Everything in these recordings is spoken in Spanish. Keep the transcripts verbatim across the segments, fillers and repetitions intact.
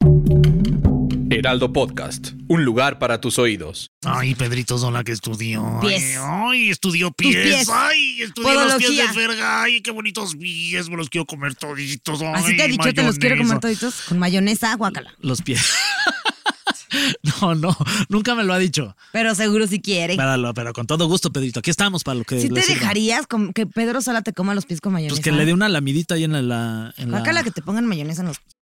Heraldo Podcast, un lugar para tus oídos. Ay, Pedrito Sola que estudió. Pies. Ay, ay, estudió pies. pies. Ay, estudió Podología. los pies de verga. Ay, qué bonitos pies. Me los quiero comer toditos. Ay, Así te he dicho, te los quiero comer mayonesa. toditos con mayonesa, guácala. Los pies. No, no, nunca me lo ha dicho. Pero seguro si quiere. Pero, pero con todo gusto, Pedrito. Aquí estamos para lo que ¿Sí le te sirva. dejarías com- que Pedro Sola te coma los pies con mayonesa? Pues que le dé una lamidita ahí en la... la- en la... Guácala que te pongan mayonesa en los pies.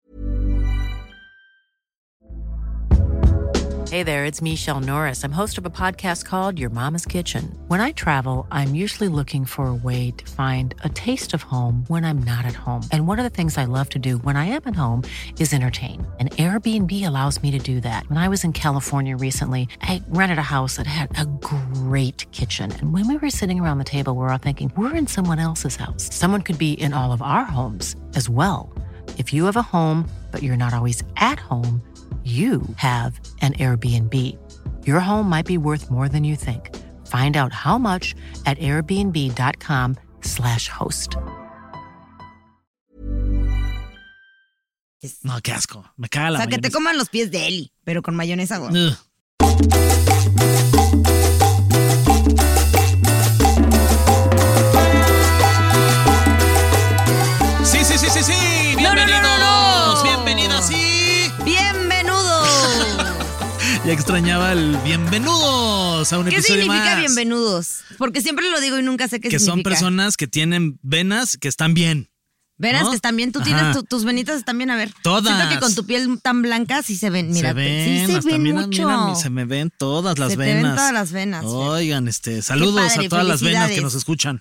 Hey there, it's Michelle Norris. I'm host of a podcast called Your Mama's Kitchen. When I travel, I'm usually looking for a way to find a taste of home when I'm not at home. And one of the things I love to do when I am at home is entertain. And Airbnb allows me to do that. When I was in California recently, I rented a house that had a great kitchen. And when we were sitting around the table, we were all thinking, we're in someone else's house. Someone could be in all of our homes as well. If you have a home, but you're not always at home, you have an Airbnb. Your home might be worth more than you think. Find out how much at airbnb.com slash host. No, qué asco. Me caga la O sea, que te mayonesa. coman los pies de Eli, pero con mayonesa, güey. Ugh. Sí, sí, sí, sí, sí. Bienvenidos. no, no, no. Bienvenidas, sí. ¡Bienvenudo! Ya extrañaba el bienvenidos a un ¿Qué episodio significa más. bienvenudos? Porque siempre lo digo y nunca sé qué Que significa. son personas que tienen venas que están bien. Venas ¿no? que están bien, tú Ajá. tienes tu- tus venitas están bien, a ver. Todas. Siento que con tu piel tan blanca sí se ven, mira, se ven, sí se hasta ven mira, mucho. mira, se me ven todas las Se te venas. ven todas las venas, Oigan, este, saludos padre, a todas las venas que felicidades. nos escuchan.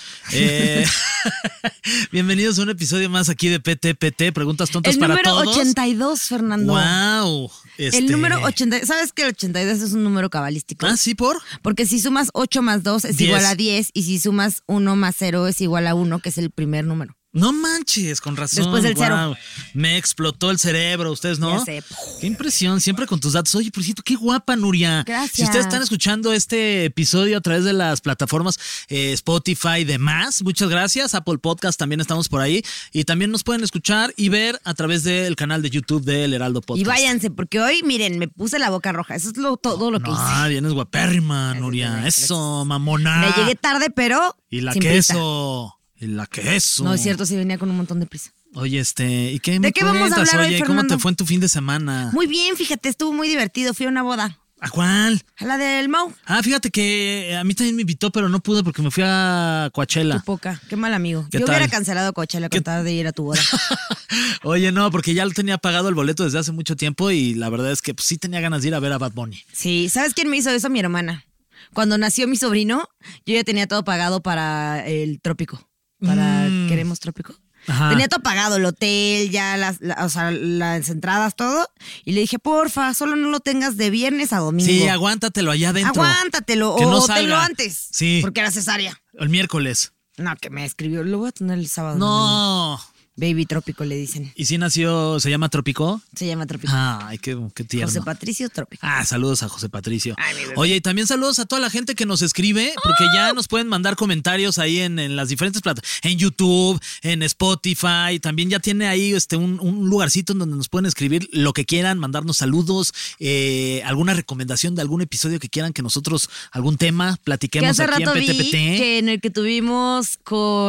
Eh, bienvenidos a un episodio más aquí de P T P T, preguntas tontas El para número todos. ochenta y dos, Fernando. Wow. Este... El número ochenta, ¿sabes que el ochenta y dos es un número cabalístico? Ah, sí, por. Porque si sumas ocho más dos es diez. igual a diez y si sumas uno más cero es igual a uno, que es el primer número. No manches, con razón. Después del cero. Guau. Me explotó el cerebro, ustedes, ¿no? Ya sé. Qué impresión, siempre con tus datos. Oye, por cierto, qué guapa, Nuria. Gracias. Si ustedes están escuchando este episodio a través de las plataformas eh, Spotify y demás, muchas gracias. Apple Podcast también estamos por ahí. Y también nos pueden escuchar y ver a través del canal de YouTube del Heraldo Podcast. Y váyanse, porque hoy, miren, me puse la boca roja. Eso es lo, todo lo que Ah, hice. vienes guapérrima, Gracias, Nuria. gracias. Eso, mamona. Me llegué tarde, pero Y la sin prisa. queso. Y la queso. No es cierto, sí venía con un montón de prisa. Oye, este, ¿y qué me ¿De qué vamos a cuentas? hablar hoy, Oye, ¿cómo Fernando? te fue en tu fin de semana? Muy bien, fíjate, estuvo muy divertido. Fui a una boda. ¿A cuál? A la del Mau. Ah, fíjate que a mí también me invitó, pero no pude porque me fui a Coachella. Qué poca, qué mal amigo. ¿Qué Yo tal? hubiera cancelado Coachella con tal de ir a tu boda. Oye, no, porque ya lo tenía pagado el boleto desde hace mucho tiempo y la verdad es que pues, sí tenía ganas de ir a ver a Bad Bunny. Sí, ¿sabes quién me hizo eso? Mi hermana. Cuando nació mi sobrino, yo ya tenía todo pagado para el trópico. Para Mm. Queremos Trópico. Ajá. Tenía todo pagado, el hotel, ya las, la- o sea, las entradas, todo. Y le dije, porfa, solo no lo tengas de viernes a domingo. Sí, aguántatelo allá adentro. Aguántatelo, Que o no tenlo salga. antes. Sí. Porque era cesárea. El miércoles. No, que me escribió, lo voy a tener el sábado. No. Baby Trópico le dicen. ¿Y si nació, se llama Trópico? Se llama Trópico. Ay, qué, qué tierno. José Patricio Trópico. Ah, saludos a José Patricio. Ay, mi bebé. Oye, y también saludos a toda la gente que nos escribe, porque ya nos pueden mandar comentarios ahí en, en las diferentes plataformas, en YouTube, en Spotify, también ya tiene ahí este un, un lugarcito en donde nos pueden escribir lo que quieran, mandarnos saludos, eh, alguna recomendación de algún episodio que quieran que nosotros, algún tema, Que platiquemos hace aquí rato en vi P T P T. que en el que tuvimos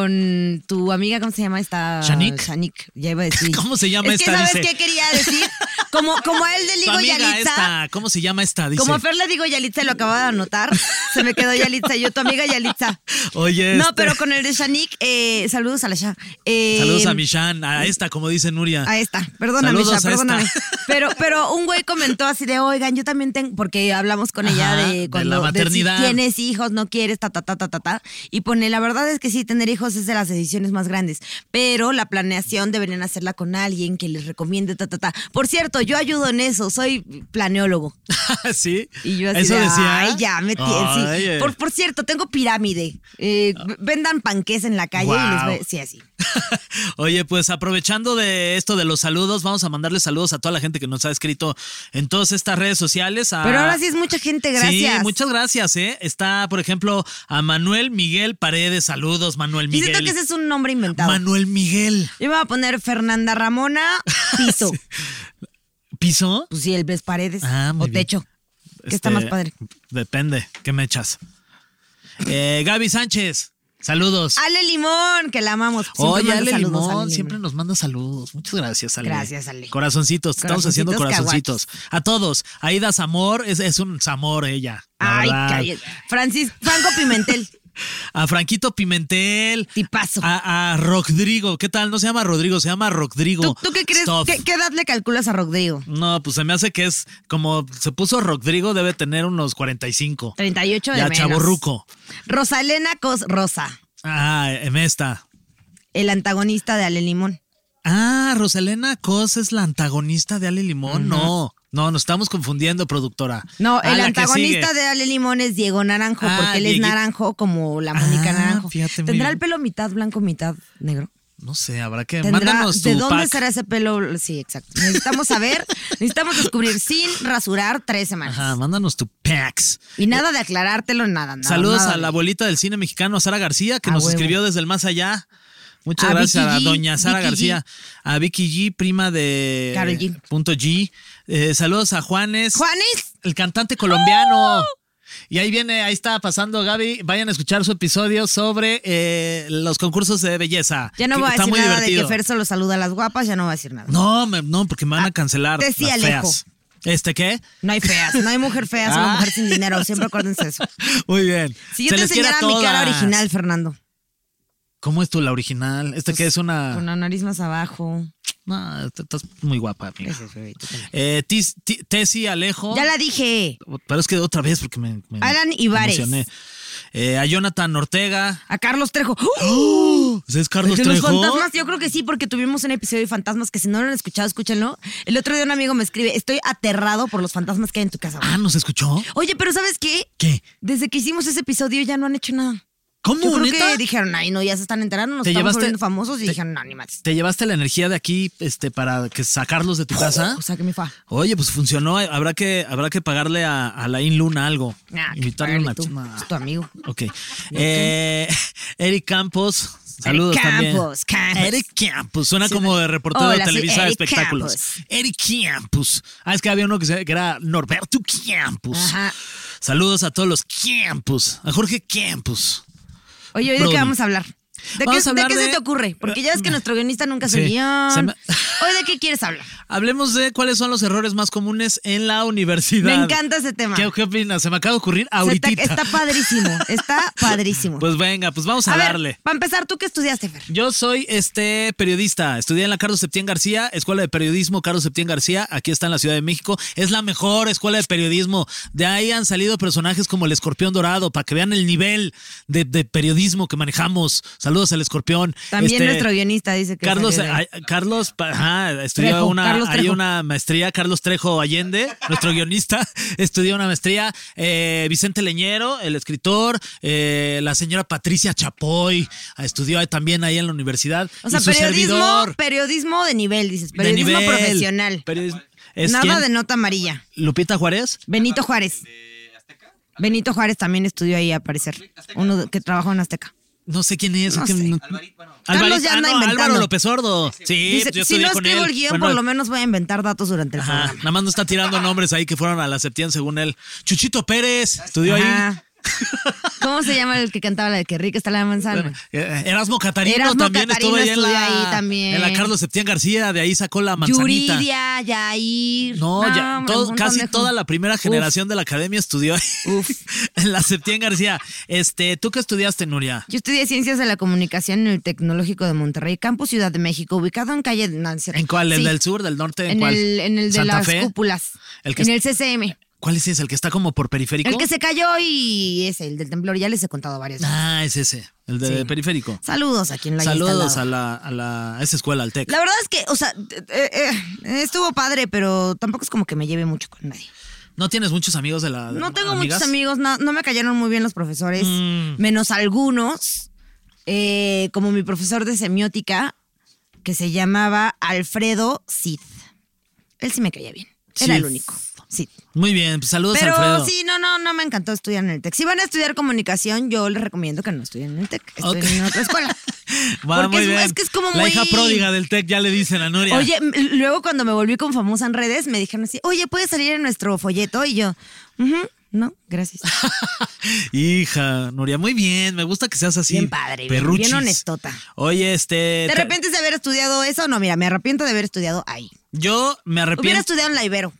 con tu amiga, ¿cómo se llama esta? ¿Shanique? Shanique, ya iba a decir. ¿Cómo se llama es esta? que ¿sabes Dice. qué quería decir? Como, como a él le Tu digo amiga Yalitza. esta, ¿cómo se llama esta? Dice. Como a Fer le digo Yalitza, lo acababa de anotar. Se me quedó Yalitza. Yo, tu amiga Yalitza. Oye, No, este, pero con el de Shanique, eh, saludos a la Sha. Eh, saludos a Michan, a esta, como dice Nuria. A esta, perdóname, Saludos Sha, a esta. perdóname. Pero, pero un güey comentó así de, oigan, yo también tengo, porque hablamos con ella Ajá, de de cuando la de maternidad. si tienes hijos, no quieres, ta, ta, ta, ta, ta, ta. Y pone, la verdad es que sí, tener hijos es de las decisiones más grandes, pero la planeación deberían hacerla con alguien que les recomiende, ta, ta, ta. Por cierto, yo ayudo en eso, soy planeólogo. ¿Sí? Y yo así ¿Eso de, decía? ay, ya, me tienes. Sí. Ay, eh. Por, por cierto, tengo pirámide. Eh, v- vendan panqués en la calle y les Guau. ve, sí, así. Oye, pues aprovechando de esto de los saludos, vamos a mandarle saludos a toda la gente que nos ha escrito en todas estas redes sociales. a- Pero ahora sí es mucha gente, gracias. Sí, muchas gracias, ¿eh? Está, por ejemplo, a Manuel Miguel Paredes. Saludos, Manuel Y Miguel. siento que ese es un nombre inventado. Manuel Miguel. Yo me voy a poner Fernanda Ramona Piso. ¿Piso? Pues sí, el ves paredes Ah, muy o bien. techo. ¿Qué Este, está más padre? Depende. ¿Qué me echas? Eh, Gaby Sánchez, saludos. Ale Limón, que la amamos. Siempre Oye, manda Ale saludos, Limón, Ale siempre nos manda saludos. Muchas gracias, Ale. Gracias, Ale. Corazoncitos, estamos haciendo Corazoncitos corazoncitos. A todos. Aida Zamor, es, es un Zamor ella. la Ay, verdad. cállate. Francis, Franco Pimentel. A Franquito Pimentel. Tipazo. A, a Rodrigo. ¿Qué tal? No se llama Rodrigo, se llama Rodrigo. ¿Tú, tú qué crees? Stuff. ¿Qué, ¿Qué edad le calculas a Rodrigo? No, pues se me hace que es como se puso Rodrigo, debe tener unos cuarenta y cinco. treinta y ocho de Ya, menos. chavorruco. Rosalena Cos Rosa, Ah, Mesta. el antagonista de Ale Limón. Ah, Rosalena Cos es la antagonista de Ale Limón. No, no, nos estamos confundiendo, productora. No, Ah, el la que antagonista sigue. de Ale Limón es Diego Naranjo, Ah, porque él es Dieguito. naranjo como la Mónica Ah, Naranjo. fíjate, muy ¿Tendrá bien. el pelo mitad blanco, mitad negro? No sé, habrá que. ¿Tendrá- Mándanos tu ¿De dónde pack. será ese pelo? Sí, exacto. Necesitamos saber, necesitamos descubrir sin rasurar tres semanas. Ajá, mándanos tu packs. Y nada de aclarártelo, nada. nada Saludos nada a de- la abuelita del cine mexicano, a Sara García, que A nos huevo. escribió desde el más allá. Muchas A gracias Vicky a G, doña Sara Vicky García, a Vicky G, prima de Karol G. Punto G. Eh, saludos a Juanes, ¡Juanes! el cantante colombiano. Y ahí viene, ahí está pasando Gaby. Vayan a escuchar su episodio sobre eh, los concursos de belleza. Ya no que voy a está decir muy nada de divertido. que Fer solo saluda a las guapas, ya no voy a decir nada. No, me- no, porque me van a Ah, cancelar te sí, las Alejo. feas. ¿Este qué? No hay feas, no hay mujer fea, solo Ah. mujer sin dinero. Siempre acuérdense de eso. Muy bien. Si yo Se te les quiere a enseñara mi cara todas. original, Fernando. ¿Cómo es tú la original? ¿Este qué es una...? Con la nariz más abajo. No, est- estás muy guapa, amiga. Ese es, bebé, tú también. Eh, Tis- Ti- Tessy Alejo. Ya la dije. Pero es que otra vez porque me, me Alan Ibares. emocioné. Eh, a Jonathan Ortega. A Carlos Trejo. ¡Oh! ¿Ese es Carlos ¿De los Trejo? fantasmas? Yo creo que sí, porque tuvimos un episodio de fantasmas que si no lo han escuchado, escúchenlo. El otro día un amigo me escribe, estoy aterrado por los fantasmas que hay en tu casa. güey". Ah, ¿nos escuchó? Oye, pero ¿sabes qué? ¿Qué? Desde que hicimos ese episodio ya no han hecho nada. ¿Cómo, Yo creo neta? que dijeron, ay, no, ya se están enterando, nos ¿Te estamos llevaste- volviendo famosos y te- dijeron, no, ni más. ¿Te llevaste la energía de aquí este, para que sacarlos de tu casa? O sea, que me fa. Oye, pues funcionó. Habrá que, habrá que pagarle a, a la Luna algo. Nah, que Invitarle págale una... tú, Nah. es tu amigo. Ok. Eh, Eric Campos. Saludos Eric también. Campos, Campos. Eric Campos. Suena Sí, como de reportero hola, de soy Televisa de Eric espectáculos. Campos. Eric Campos. Ah, es que había uno que, se, que era Norberto Campos. Ajá. Saludos a todos los Campos. A Jorge Campos. Oye, ¿hoy de Brody. qué vamos a hablar? ¿De Vamos qué, a de hablar qué se de- te ocurre? Porque ya ves que nuestro guionista nunca hace Sí, el guión. se me- ¿Hoy de qué quieres hablar? Hablemos de cuáles son los errores más comunes en la universidad. Me encanta ese tema. ¿Qué, qué opinas? Se me acaba de ocurrir Se ahorita. Está, está padrísimo, está padrísimo. Pues venga, pues vamos a, a ver, darle. para empezar, ¿tú qué estudiaste, Fer? Yo soy este periodista. Estudié en la Carlos Septién García, Escuela de Periodismo Carlos Septién García. Aquí está en la Ciudad de México. Es la mejor escuela de periodismo. De ahí han salido personajes como el Escorpión Dorado, para que vean el nivel de, de periodismo que manejamos. Saludos al Escorpión. También Este, nuestro guionista dice que Carlos, salió de ahí. ay, Carlos, pa- ajá, estudió Trejo, una, Carlos hay Trejo. una maestría, Carlos Trejo Allende, nuestro guionista, estudió una maestría, eh, Vicente Leñero, el escritor, eh, la señora Patricia Chapoy, estudió también ahí en la universidad. O sea, y su periodismo, servidor, periodismo de nivel, dices. de Periodismo nivel. profesional. Periodismo- ¿Es Nada quién? de nota amarilla. Lupita Juárez. Benito Juárez. Benito Juárez también estudió ahí, a parecer. Uno que trabajó en Azteca. No sé quién es. No ¿quién- sé. no- Carlos ya ah, anda no, inventando. Álvaro López Sordo. Sí, Dice, yo si estudié no con escribo él. el guión, Bueno, por lo menos voy a inventar datos durante el Ajá, programa. nada más no está tirando nombres ahí que fueron a la Septién según él. Chuchito Pérez estudió ahí. Ajá. ¿Cómo se llama el que cantaba la de que rica está la manzana? Bueno, eh, Erasmo Catarino Erasmo también Catarino estuvo ahí en estudió la, ahí también. en la Carlos Septién García, de ahí sacó la manzanita. Yuridia, Yair. No, ya, hombre, todo- un montón casi de- toda la primera Uf. generación de la academia estudió ahí Uf. en la Septién García. Este, ¿tú qué estudiaste, Nuria? Yo estudié Ciencias de la Comunicación en el Tecnológico de Monterrey, Campus Ciudad de México, ubicado en calle... No, es cierto. ¿En cuál? ¿El Sí, del sur, del norte? ¿En, En cuál? el, en el de ¿Santa las Fe? cúpulas. El que en es- el C C M. ¿Cuál es ese? ¿El que está como por periférico? El que se cayó y ese, el del temblor. Ya les he contado varias veces. Ah, es ese, el de Sí. periférico. Saludos a quien lo haya Saludos instalado. a la, a la a esa escuela, al TEC. La verdad es que, o sea, eh, eh, estuvo padre, pero tampoco es como que me lleve mucho con nadie. ¿No tienes muchos amigos de la No tengo amigas? muchos amigos, no, no me cayeron muy bien los profesores, Mm. menos algunos, eh, como mi profesor de semiótica, que se llamaba Alfredo Cid. Él sí me caía bien, era Cid. el único. Sí. Muy bien, pues saludos, Pero Alfredo. sí, no, no, no me encantó estudiar en el TEC. Si van a estudiar comunicación, yo les recomiendo que no estudien en el TEC, estudien Ok. en otra escuela. Va, Porque muy es, bien. es que es como La muy... hija pródiga del T E C, ya le dicen a Nuria. Oye, m- luego cuando me volví con famosa en redes, me dijeron así, oye, ¿puedes salir en nuestro folleto? Y yo, "Ujú, no, gracias. Hija, Nuria, muy bien. Me gusta que seas así. Bien padre, bien, perruchis. bien honestota. Oye, este. ¿Te te- arrepientes de haber estudiado eso? No, mira, me arrepiento de haber estudiado ahí. Yo me Hubiera arrepiento. estudiado en la Ibero.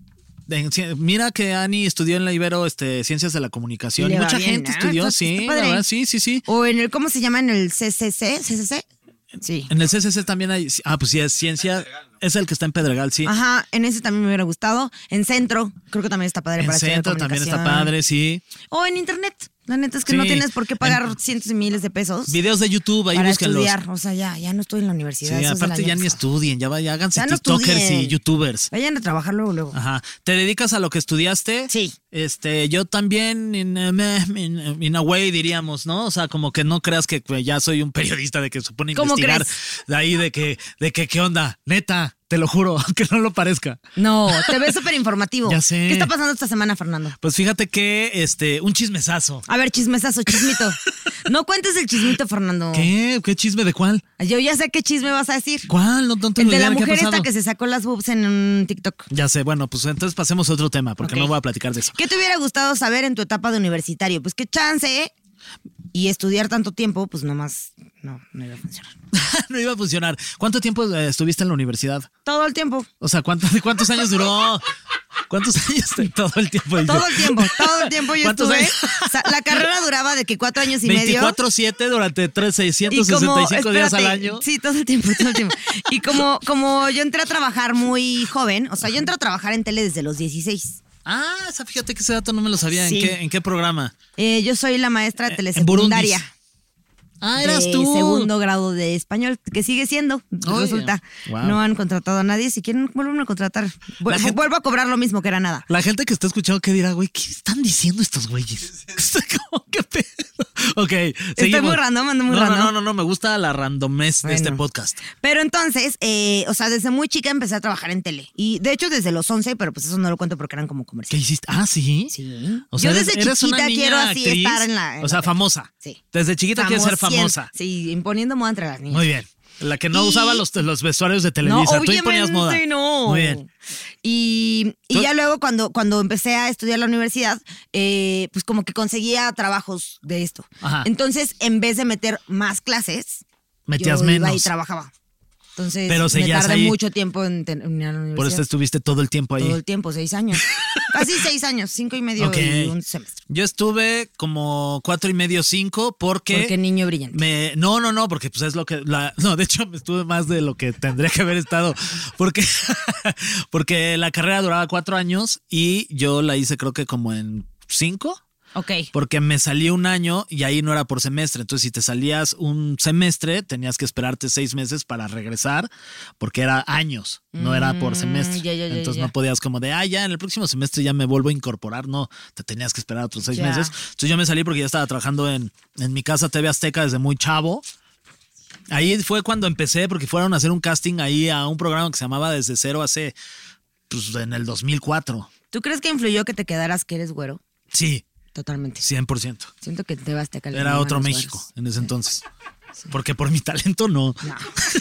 de- ci- Mira que Ani estudió en la Ibero este, Ciencias de la Comunicación. Le va Mucha bien, gente ¿no? estudió, Está- sí. está la padre. verdad, sí, sí, sí. O en el, ¿cómo se llama? En el C C C. ¿C C C? Sí. En el C C C también hay. Ah, pues sí, es ciencia. Es el que está en Pedregal, sí. Ajá, en ese también me hubiera gustado. En Centro, creo que también está padre En para estudiar centro también está comunicación. padre, sí. O en Internet. La neta es que Sí. no tienes por qué pagar En- cientos y miles de pesos Videos de YouTube, ahí para búsquenlos. estudiar. O sea, ya, ya no estoy en la universidad. Sí, eso es del aparte año ya ni pasado. estudien, ya, vaya, háganse Ya no TikTokers estudien. y YouTubers. Vayan a trabajar luego, luego. Ajá. ¿Te dedicas a lo que estudiaste? Sí. Este, yo también, in, a meh, in, in a way, diríamos, ¿no? O sea, como que no creas que pues, ya soy un periodista de que supone ¿Cómo investigar. crees? De ahí de que, de que, ¿qué onda? Neta, te lo juro, aunque no lo parezca. No, te ves súper informativo. Ya sé. ¿Qué está pasando esta semana, Fernando? Pues fíjate que, este, un chismesazo. A ver, chismesazo, chismito. No cuentes el chismito, Fernando. ¿Qué? ¿Qué chisme de cuál? Yo ya sé qué chisme vas a decir. ¿Cuál? No, no El tengo de idea la de qué ha mujer esta pasado. que se sacó las boobs en un TikTok. Ya sé, bueno, pues entonces pasemos a otro tema, porque Ok. no voy a platicar de eso. ¿Qué te hubiera gustado saber en tu etapa de universitario? Pues qué chance, ¿eh? Y estudiar tanto tiempo, pues nomás no, no iba a funcionar. No iba a funcionar. ¿Cuánto tiempo eh, estuviste en la universidad? Todo el tiempo. O sea, ¿cuánto, ¿de cuántos años duró? ¿Cuántos años? de- Todo el tiempo. dice. Todo el tiempo, todo el tiempo yo ¿Cuántos estuve. años? O sea, la carrera duraba de que cuatro años y medio. veinticuatro siete durante tres, Y seiscientos sesenta y cinco días al espérate, año. Sí, todo el tiempo, todo el tiempo. Y como, como yo entré a trabajar muy joven, o sea, yo entré a trabajar en tele desde los dieciséis. Ah, esa, fíjate que ese dato no me lo sabía. Sí. ¿En qué, en qué programa? Eh, yo soy la maestra de En telesecundaria. Burundis. Ah, eras de tú. segundo grado de español, que sigue siendo, Oye, resulta. wow. No han contratado a nadie. Si quieren, vuelvan a contratar. Vu- La gente- Vuelvo a cobrar lo mismo que era nada. La gente que está escuchando, ¿qué dirá, güey? ¿Qué están diciendo estos güeyes? ¿Cómo que pedo? Ok, seguimos. muy random, ando muy no, random. No, no, no, no, me gusta la randomez de este Bueno. podcast. Pero entonces, eh, o sea, desde muy chica empecé a trabajar en tele. Y de hecho, desde los once, pero pues eso no lo cuento porque eran como ¿Qué comerciales. hiciste? Ah, ¿sí? Sí. O sea, Yo eres- desde eres una chiquita niña quiero así actriz, estar en la. en O sea, la tele. famosa. Sí. Desde chiquita quieres ser Famosien- famosa. Sí, imponiendo moda entre las niñas. Muy bien. La que no Y- usaba los, los vestuarios de Televisa. Tú imponías moda. obviamente no. Muy bien. Y, y Tú- ya luego cuando, cuando empecé a estudiar la universidad, eh, pues como que conseguía trabajos de esto. Ajá. Entonces, en vez de meter más clases, Metías yo iba menos. y trabajaba. Entonces, Pero me seguías tardé ahí. mucho tiempo en terminar la universidad. Por eso estuviste todo el tiempo ahí. Todo el tiempo, seis años. Casi seis años, cinco y medio Ok. y un semestre. Yo estuve como cuatro y medio, cinco, porque... Porque niño brillante. Me, no, no, no, porque pues es lo que... La, no, de hecho me estuve más de lo que tendría que haber estado. Porque, porque la carrera duraba cuatro años y yo la hice creo que como en cinco. Ok. Porque me salí un año y ahí no era por semestre. Entonces, si te salías un semestre, tenías que esperarte seis meses para regresar, porque era años, no era por Mm, semestre. ya, ya, ya, Entonces, ya. no podías como de, ah, ya en el próximo semestre ya me vuelvo a incorporar. No, te tenías que esperar otros seis Ya. meses. Entonces, yo me salí porque ya estaba trabajando en, en mi casa T V Azteca desde muy chavo. Ahí fue cuando empecé, porque fueron a hacer un casting ahí a un programa que se llamaba Desde Cero hace, pues, en el dos mil cuatro. ¿Tú crees que influyó que te quedaras que eres güero? Sí, Totalmente. cien por ciento. Siento que te vas a Era otro México en ese entonces. Porque por mi talento no. No.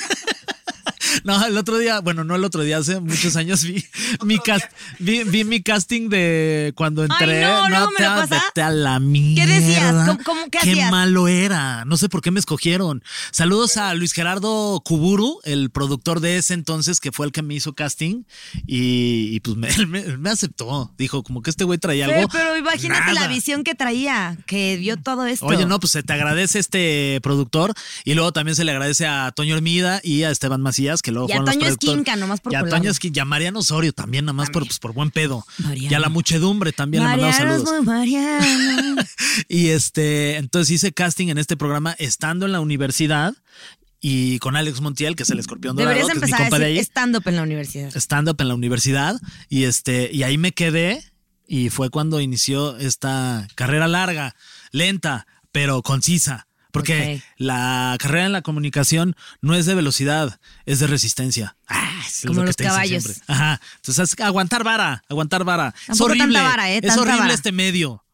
No, el otro día, bueno, no el otro día, hace muchos años vi mi cast, vi, vi mi casting de cuando entré. Ay, no, luego me te lo pasa. vete a la mierda. ¿Qué decías? ¿Cómo- cómo- qué hacías? malo era. No sé por qué me escogieron. Saludos a Luis Gerardo Kuburu, el productor de ese entonces, que fue el que me hizo casting. Y, y pues me, él me, él me aceptó. Dijo, como que este güey traía Fer, algo. pero imagínate Nada. la visión que traía, que vio todo esto. Oye, no, pues se te agradece este productor y luego también se le agradece a Toño Hermida y a Esteban Macías, que luego Y a fueron los Toño productores. Esquinca, nomás por Y a colarme. Toño Esquinca, y a Mariano Osorio también, nada más por, pues, por buen pedo. Mariano. Y a la muchedumbre también le Mariano mandamos es saludos. muy Mariano. Y este, entonces hice casting en este programa estando en la universidad y con Alex Montiel, que es el escorpión dorado, Deberías que es mi empezar a compa de decir ahí. stand-up en la universidad. Stand-up en la universidad y este y ahí me quedé y fue cuando inició esta carrera larga, lenta, pero concisa, porque Ok. la carrera en la comunicación no es de velocidad, es de resistencia. Ah, es Como lo que los te dicen caballos. siempre. Ajá, entonces es aguantar vara, aguantar vara. Es Tampoco horrible, tanta vara, ¿eh? es Tanta horrible vara. este medio.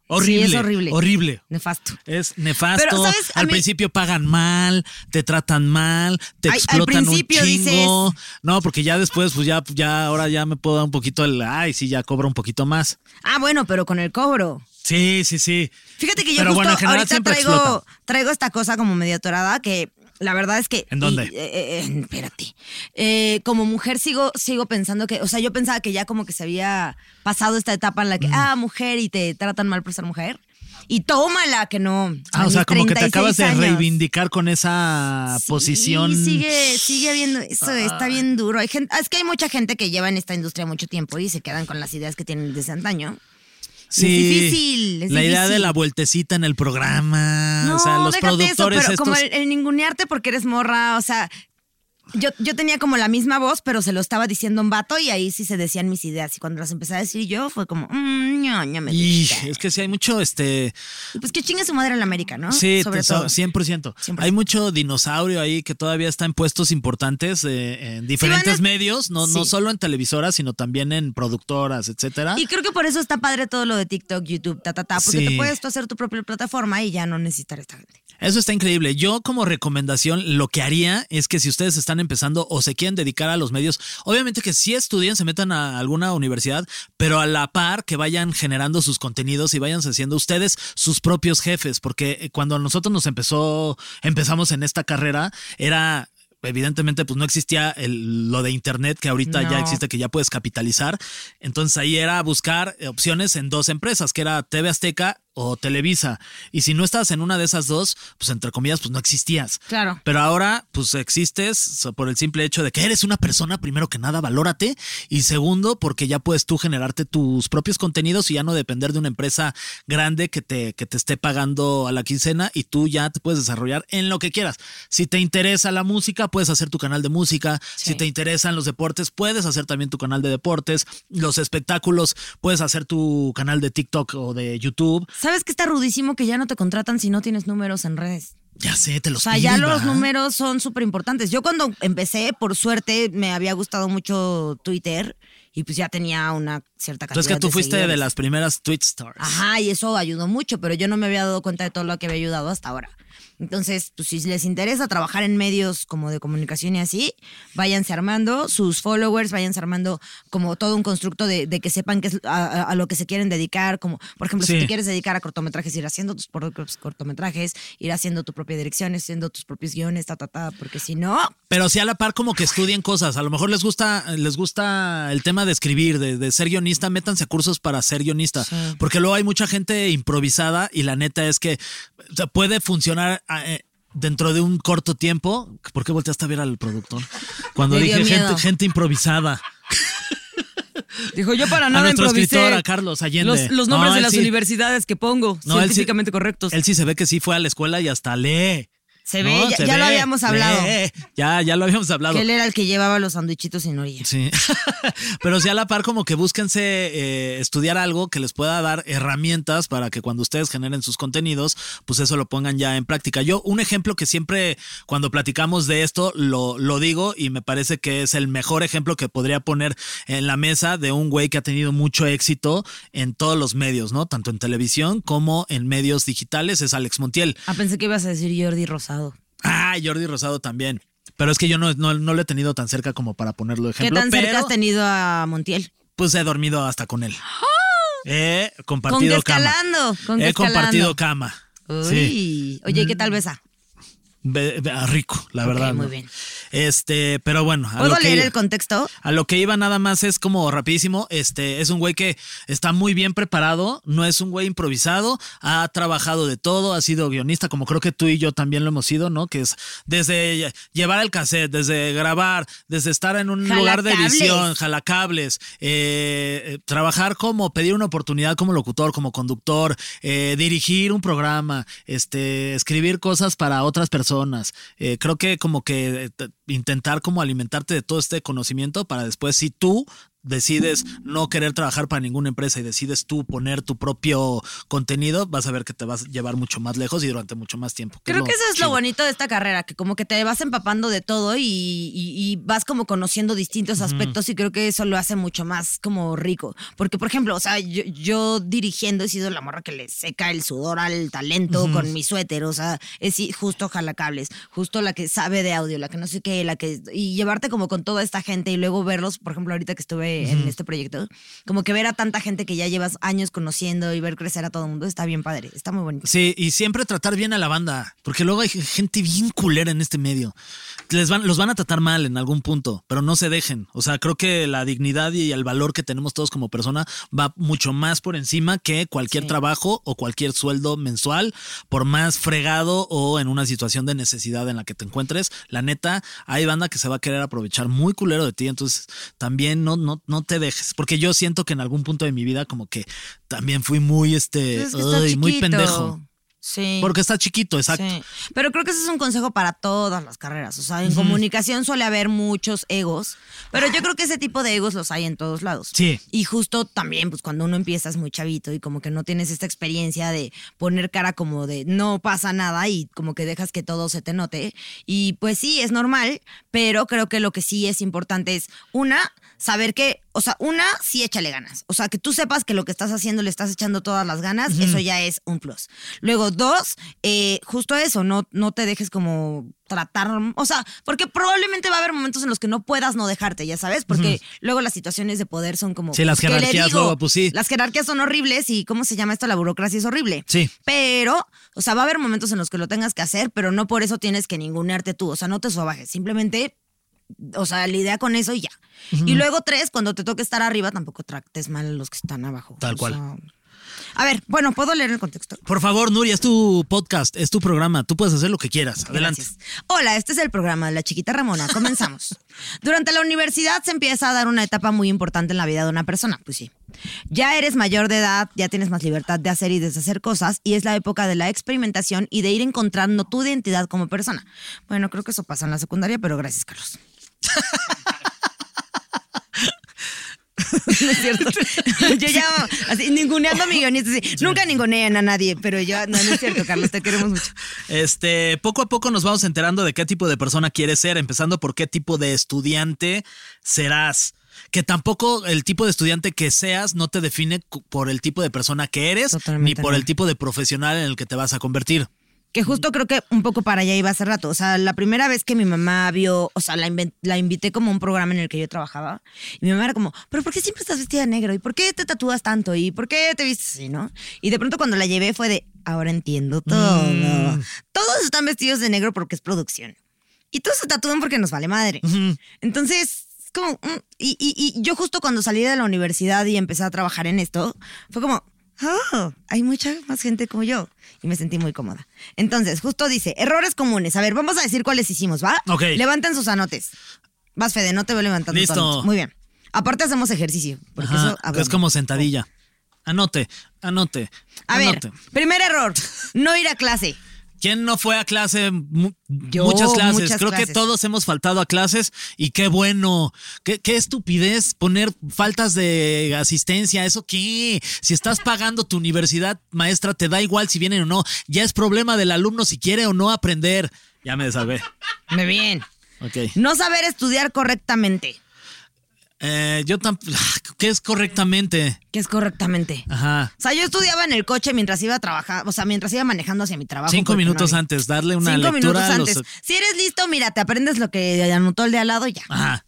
Horrible. Sí, es horrible. Horrible. Nefasto. Es nefasto. Pero, ¿sabes? A Al mí- principio pagan mal, te tratan mal, te Ay, al explotan un principio chingo. dices- No, porque ya después, pues ya, ya, ahora ya me puedo dar un poquito el, ay, sí, ya cobro un poquito más. Ah, bueno, pero con el cobro. Sí, sí, sí. Fíjate que yo Pero justo bueno, en general ahorita siempre traigo, explotan. traigo esta cosa como medio atorada que la verdad es que... ¿En dónde? y, eh, eh, espérate. Eh, como mujer sigo, sigo pensando que... O sea, yo pensaba que ya como que se había pasado esta etapa en la que, Mm. ah, mujer y te tratan mal por ser mujer. Y tómala, que no. Ah, o mis sea, como que te treinta y seis acabas de años. reivindicar con esa Sí, posición. sigue, sigue habiendo eso, está bien duro. Hay gente, es que hay mucha gente que lleva en esta industria mucho tiempo y se quedan con las ideas que tienen desde antaño. Sí, es difícil, es la idea difícil. de la vueltecita en el programa, No, o sea, los déjate productores eso, pero como estos. el, el ningunearte porque eres morra, o sea, yo, yo tenía como la misma voz, pero se lo estaba diciendo un vato y ahí sí se decían mis ideas. Y cuando las empecé a decir yo, fue como, mmm, ño, ño, me Y dijiste. es que sí hay mucho, este, Y pues que chingue su madre en la América, ¿no? sí, Sobre te- todo. cien por ciento. cien por ciento. Hay mucho dinosaurio ahí que todavía está en puestos importantes eh, en diferentes van a- medios, no, no Sí. solo en televisoras, sino también en productoras, etcétera. Y creo que por eso está padre todo lo de TikTok, YouTube, ta, ta, ta, porque Sí. te puedes tú hacer tu propia plataforma y ya no necesitar a esta gente. Eso está increíble. Yo como recomendación lo que haría es que si ustedes están empezando o se quieren dedicar a los medios, obviamente que sí estudien, se metan a alguna universidad, pero a la par que vayan generando sus contenidos y vayan haciendo ustedes sus propios jefes, porque cuando nosotros nos empezó, empezamos en esta carrera, era... Evidentemente, pues no existía el- lo de internet que ahorita No. ya existe, que ya puedes capitalizar. Entonces ahí era buscar opciones en dos empresas, que era T V Azteca o Televisa. Y si no estabas en una de esas dos, pues entre comillas, pues no existías. Claro. Pero ahora, pues existes por el simple hecho de que eres una persona, primero que nada, valórate. Y segundo, porque ya puedes tú generarte tus propios contenidos y ya no depender de una empresa grande que te, que te esté pagando a la quincena y tú ya te puedes desarrollar en lo que quieras. Si te interesa la música, puedes hacer tu canal de música. Sí. Si te interesan los deportes, puedes hacer también tu canal de deportes. Los espectáculos, puedes hacer tu canal de TikTok o de YouTube. ¿Sabes que está rudísimo que ya no te contratan si no tienes números en redes? Ya sé, te los O sea, piden, ya los ¿va? números son súper importantes. Yo cuando empecé, por suerte, me había gustado mucho Twitter y pues ya tenía una cierta cantidad Entonces que tú de fuiste de seguidores. las primeras Twitch stars. Ajá, y eso ayudó mucho, pero yo no me había dado cuenta de todo lo que había ayudado hasta ahora. Entonces, pues si les interesa trabajar en medios como de comunicación y así, váyanse armando sus followers, váyanse armando como todo un constructo de, de que sepan que es a, a- a lo que se quieren dedicar, como por ejemplo, Sí. si te quieres dedicar a cortometrajes, ir haciendo tus propios cortometrajes, ir haciendo tu propia dirección, haciendo tus propios guiones, ta, ta, ta, porque si no, Pero sí a la par como que estudien cosas. A lo mejor les gusta, les gusta el tema de escribir, de, de ser guionista, métanse a cursos para ser guionista. Sí. Porque luego hay mucha gente improvisada y la neta es que o sea, puede funcionar eh, dentro de un corto tiempo. ¿Por qué volteaste a ver al productor? Cuando Me dio dije miedo. gente, gente improvisada. dijo yo para A nuestro escritor, a Carlos Allende. Los, los No, nombres de él las sí- universidades que pongo, No, él sí- científicamente correctos. Él sí se ve que sí fue a la escuela y hasta lee. Se ve, ya- ya lo habíamos hablado. lee. Ya, ya lo habíamos hablado. Que él era el que llevaba los sandwichitos sin orilla. Sí, pero sí a la par como que búsquense eh, estudiar algo que les pueda dar herramientas para que cuando ustedes generen sus contenidos, pues eso lo pongan ya en práctica. Yo, un ejemplo que siempre cuando platicamos de esto lo, lo digo y me parece que es el mejor ejemplo que podría poner en la mesa de un güey que ha tenido mucho éxito en todos los medios, ¿no? Tanto en televisión como en medios digitales, es Alex Montiel. Ah, pensé que ibas a decir Jordi Rosado. Ah, Jordi Rosado también. Pero es que yo no, no, no lo he tenido tan cerca como para ponerlo de ¿Qué ejemplo. tan pero, cerca has tenido a Montiel? pues he dormido hasta con él. He Con compartido que cama. escalando, con que He escalando. compartido cama. Uy. Sí. Oye, ¿y qué tal besa? Be- be- rico, la Ok, verdad. muy ¿no? bien. Este, pero bueno. A ¿Puedo lo que leer iba- el contexto? A lo que iba nada más es como rapidísimo, este es un güey que está muy bien preparado, no es un güey improvisado, ha trabajado de todo, ha sido guionista, como creo que tú y yo también lo hemos sido, ¿no? Que es desde llevar el cassette, desde grabar, desde estar en un lugar de Jalacables. edición, jalacables, eh, eh, trabajar como, pedir una oportunidad como locutor, como conductor, eh, dirigir un programa, este, escribir cosas para otras personas. Eh, creo que como que eh, t- intentar como alimentarte de todo este conocimiento para después si tú decides no querer trabajar para ninguna empresa y decides tú poner tu propio contenido, vas a ver que te vas a llevar mucho más lejos y durante mucho más tiempo. Creo es que eso es chido. lo bonito de esta carrera, que como que te vas empapando de todo y, y, y vas como conociendo distintos aspectos uh-huh. y creo que eso lo hace mucho más como rico. Porque, por ejemplo, o sea, yo, yo dirigiendo he sido la morra que le seca el sudor al talento uh-huh. con mi suéter, o sea, es justo jalacables, justo la que sabe de audio, la que no sé qué, la que... Y llevarte como con toda esta gente y luego verlos, por ejemplo, ahorita que estuve en este proyecto, como que ver a tanta gente que ya llevas años conociendo y ver crecer a todo el mundo está bien padre, está muy bonito. Sí, y siempre tratar bien a la banda, porque luego hay gente bien culera en este medio. Les van, los van a tratar mal en algún punto, pero no se dejen. O sea, creo que la dignidad y el valor que tenemos todos como persona va mucho más por encima que cualquier sí. trabajo o cualquier sueldo mensual, por más fregado o en una situación de necesidad en la que te encuentres. La neta, hay banda que se va a querer aprovechar muy culero de ti, entonces también no, no, no te dejes, porque yo siento que en algún punto de mi vida como que también fui muy este es que uy, muy pendejo. Sí. Porque está chiquito, exacto. Sí. Pero creo que ese es un consejo para todas las carreras. O sea, en uh-huh. comunicación suele haber muchos egos, pero yo creo que ese tipo de egos los hay en todos lados. Sí. Y justo también, pues cuando uno empieza es muy chavito y como que no tienes esta experiencia de poner cara como de no pasa nada y como que dejas que todo se te note. Y pues sí, es normal, pero creo que lo que sí es importante es, una, saber que, o sea, una, sí échale ganas. O sea, que tú sepas que lo que estás haciendo le estás echando todas las ganas, uh-huh. eso ya es un plus. Luego, dos, eh, justo eso, no, no te dejes como tratar, o sea, porque probablemente va a haber momentos en los que no puedas no dejarte, ya sabes, porque uh-huh. luego las situaciones de poder son como... Sí, las jerarquías digo, luego, pues sí. Las jerarquías son horribles y ¿cómo se llama esto? La burocracia es horrible. Sí. Pero, o sea, va a haber momentos en los que lo tengas que hacer, pero no por eso tienes que ningunearte tú, o sea, no te sobajes, simplemente... O sea, lidia con eso y ya. Uh-huh. Y luego tres, cuando te toque estar arriba, tampoco trates mal a los que están abajo. Tal o cual. Sea... A ver, bueno, ¿puedo leer el contexto? Por favor, Nuria, es tu podcast, es tu programa. Tú puedes hacer lo que quieras. Adelante. Gracias. Hola, este es el programa de La Chiquita Ramona. Comenzamos. Durante la universidad se empieza a dar una etapa muy importante en la vida de una persona. Pues sí. Ya eres mayor de edad, ya tienes más libertad de hacer y deshacer cosas y es la época de la experimentación y de ir encontrando tu identidad como persona. Bueno, creo que eso pasa en la secundaria, pero gracias, Carlos. No es cierto. Yo ya así, ninguneando a mi guionista. Sí. Nunca ningunean a nadie, pero yo no, no es cierto, Carlos, te queremos mucho. Este, poco a poco nos vamos enterando de qué tipo de persona quieres ser, empezando por qué tipo de estudiante serás. Que tampoco el tipo de estudiante que seas no te define por el tipo de persona que eres, Totalmente ni por no. el tipo de profesional en el que te vas a convertir. Que justo creo que un poco para allá iba hace rato. O sea, la primera vez que mi mamá vio, o sea, la, inv- la invité como a un programa en el que yo trabajaba. Y mi mamá era como, ¿pero por qué siempre estás vestida de negro? ¿Y por qué te tatúas tanto? ¿Y por qué te vistes así, no? Y de pronto cuando la llevé fue de, ahora entiendo todo. Mm. Todos están vestidos de negro porque es producción. Y todos se tatúan porque nos vale madre. Mm. Entonces... como y, y, y yo justo cuando salí de la universidad y empecé a trabajar en esto, fue como, oh, hay mucha más gente como yo. Y me sentí muy cómoda. Entonces, justo dice, errores comunes. A ver, vamos a decir cuáles hicimos, ¿va? Ok. Levanten sus anotes. Vas, Fede, no te veo levantando. Listo. Tu anote. Muy bien. Aparte hacemos ejercicio. Porque Ajá, eso hablamos. es como sentadilla. Anote, anote. A anote. ver, primer error, no ir a clase. ¿Quién no fue a clase? M- Yo, muchas clases. muchas Creo clases. que todos hemos faltado a clases y qué bueno. Qué, qué estupidez poner faltas de asistencia. ¿Eso qué? Si estás pagando tu universidad, maestra, te da igual si vienen o no. Ya es problema del alumno si quiere o no aprender. Ya me salvé. Muy bien. Ok. No saber estudiar correctamente. Eh, yo tampoco. ¿Qué es correctamente? ¿Qué es correctamente? Ajá. O sea, yo estudiaba en el coche mientras iba a trabajar, o sea, mientras iba manejando hacia mi trabajo. Cinco minutos no había... antes, darle una Cinco lectura minutos a los... antes. Si eres listo, mira, te aprendes lo que anotó el de al lado y ya. Ajá.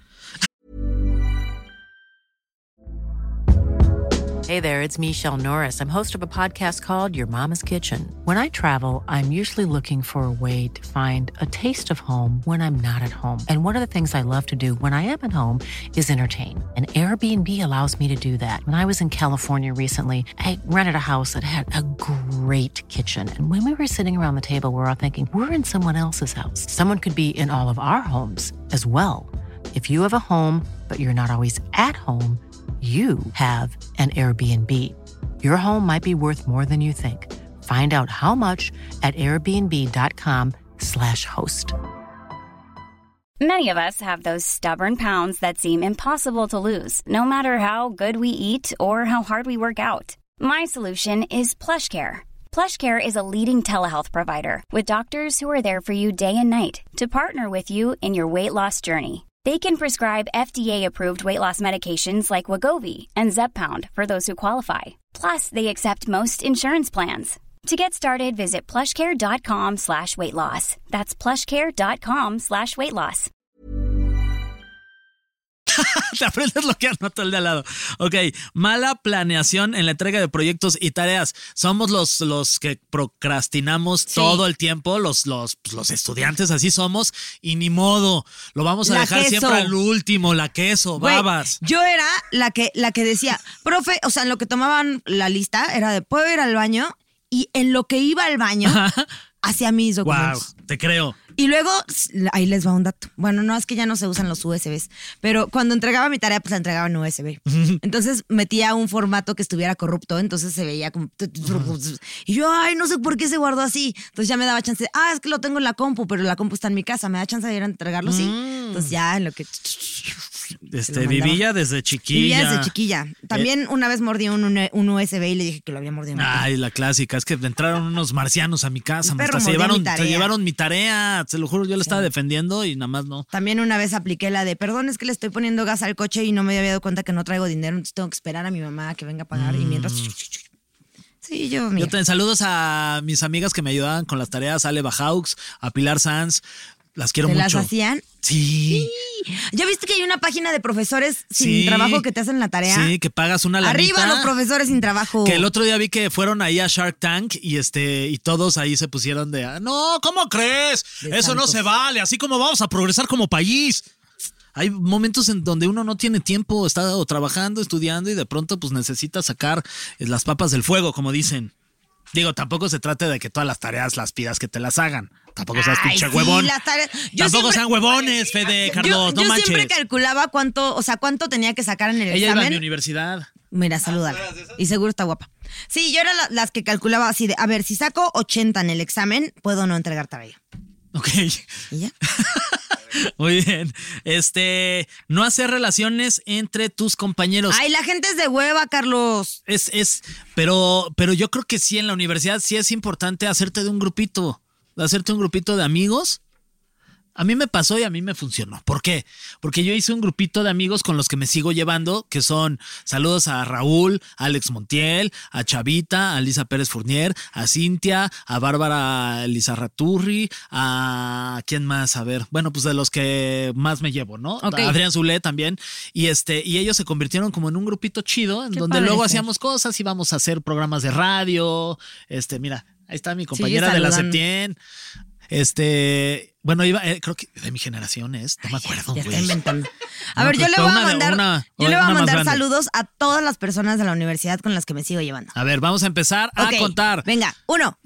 Hey there, it's Michelle Norris. I'm host of a podcast called Your Mama's Kitchen. When I travel, I'm usually looking for a way to find a taste of home when I'm not at home. And one of the things I love to do when I am at home is entertain. And Airbnb allows me to do that. When I was in California recently, I rented a house that had a great kitchen. And when we were sitting around the table, we were all thinking, we're in someone else's house. Someone could be in all of our homes as well. If you have a home, but you're not always at home, you have an Airbnb. Your home might be worth more than you think. Find out how much at airbnb.com slash host. Many of us have those stubborn pounds that seem impossible to lose, no matter how good we eat or how hard we work out. My solution is PlushCare. PlushCare is a leading telehealth provider with doctors who are there for you day and night to partner with you in your weight loss journey. They can prescribe F D A-approved weight loss medications like Wegovy and Zepbound for those who qualify. Plus, they accept most insurance plans. To get started, visit plushcare.com slash weight loss. That's plushcare.com slash weight loss. Te aprendes lo que anotó el de al lado. Ok, mala planeación en la entrega de proyectos y tareas. Somos los, los que procrastinamos sí. todo el tiempo, los, los, los estudiantes así somos y ni modo. Lo vamos a la dejar queso. siempre al último, la queso, Güey, babas. Yo era la que, la que decía, profe, o sea, en lo que tomaban la lista era de, ¿puedo ir al baño? Y en lo que iba al baño, hacía mis documentos. Wow, te creo. Y luego, ahí les va un dato. Bueno, no, es que ya no se usan los U S Bs, pero cuando entregaba mi tarea, pues la entregaba en U S B. Entonces metía un formato que estuviera corrupto, entonces se veía como... Y yo, ay, no sé por qué se guardó así. Entonces ya me daba chance, ah, es que lo tengo en la compu, pero la compu está en mi casa, me da chance de ir a entregarlo, sí. Mm. Entonces ya en lo que... Este, vivía desde chiquilla. Vivía desde chiquilla. También eh. una vez mordí un, un U S B y le dije que lo había mordido. Ay, la clásica. Es que entraron unos marcianos a mi casa. Hasta se llevaron, mi se llevaron mi tarea. Se lo juro, yo le estaba sí. defendiendo y nada más no. También una vez apliqué la de, perdón, es que le estoy poniendo gas al coche y no me había dado cuenta que no traigo dinero, entonces tengo que esperar a mi mamá que venga a pagar. Mm. Y mientras... Sí, yo, mira. Yo te, saludos a mis amigas que me ayudaban con las tareas, a Ale Bajaux, a Pilar Sanz. Las quiero ¿Te mucho. las hacían? Sí. sí. ¿Ya viste que hay una página de profesores sin sí. trabajo que te hacen la tarea? Sí, que pagas una lanita. Arriba los profesores sin trabajo. Que el otro día vi que fueron ahí a Shark Tank y este y todos ahí se pusieron de, ah, no, ¿cómo crees? De Eso santos. No se vale, así como vamos a progresar como país. Hay momentos en donde uno no tiene tiempo, está o trabajando, estudiando y de pronto pues necesita sacar las papas del fuego, como dicen. Digo, tampoco se trata de que todas las tareas las pidas que te las hagan. Tampoco seas Ay, pinche sí, huevón. Tampoco siempre, sean huevones, Fede, Carlos, yo, no yo manches. Yo siempre calculaba cuánto, o sea, cuánto tenía que sacar en el Ella examen. Ella iba a mi universidad. Mira, salúdala. Y seguro está guapa. Sí, yo era la, las que calculaba así de, a ver, si saco ochenta en el examen, puedo no entregar tarea. Ok. ¿Y ya? Muy bien. Este, no hacer relaciones entre tus compañeros. Ay, la gente es de hueva, Carlos. Es, es, pero, pero yo creo que sí en la universidad sí es importante hacerte de un grupito, hacerte un grupito de amigos. A mí me pasó y a mí me funcionó. ¿Por qué? Porque yo hice un grupito de amigos con los que me sigo llevando, que son saludos a Raúl, a Alex Montiel, a Chavita, a Lisa Pérez Fournier, a Cintia, a Bárbara Lizarraturri, a ¿quién más? A ver, bueno, pues de los que más me llevo, ¿no? Okay. A Adrián Zulé también. Y este, y ellos se convirtieron como en un grupito chido, en Qué donde luego ser. hacíamos cosas, íbamos a hacer programas de radio. Este, mira, ahí está mi compañera de la Septien. Este, bueno, iba, eh, creo que de mi generación es, no me acuerdo. Ya güey. está inventando. A no, ver, yo le voy a mandar, una, yo le voy a mandar grande. saludos a todas las personas de la universidad con las que me sigo llevando. A ver, vamos a empezar okay, a contar. Venga, uno.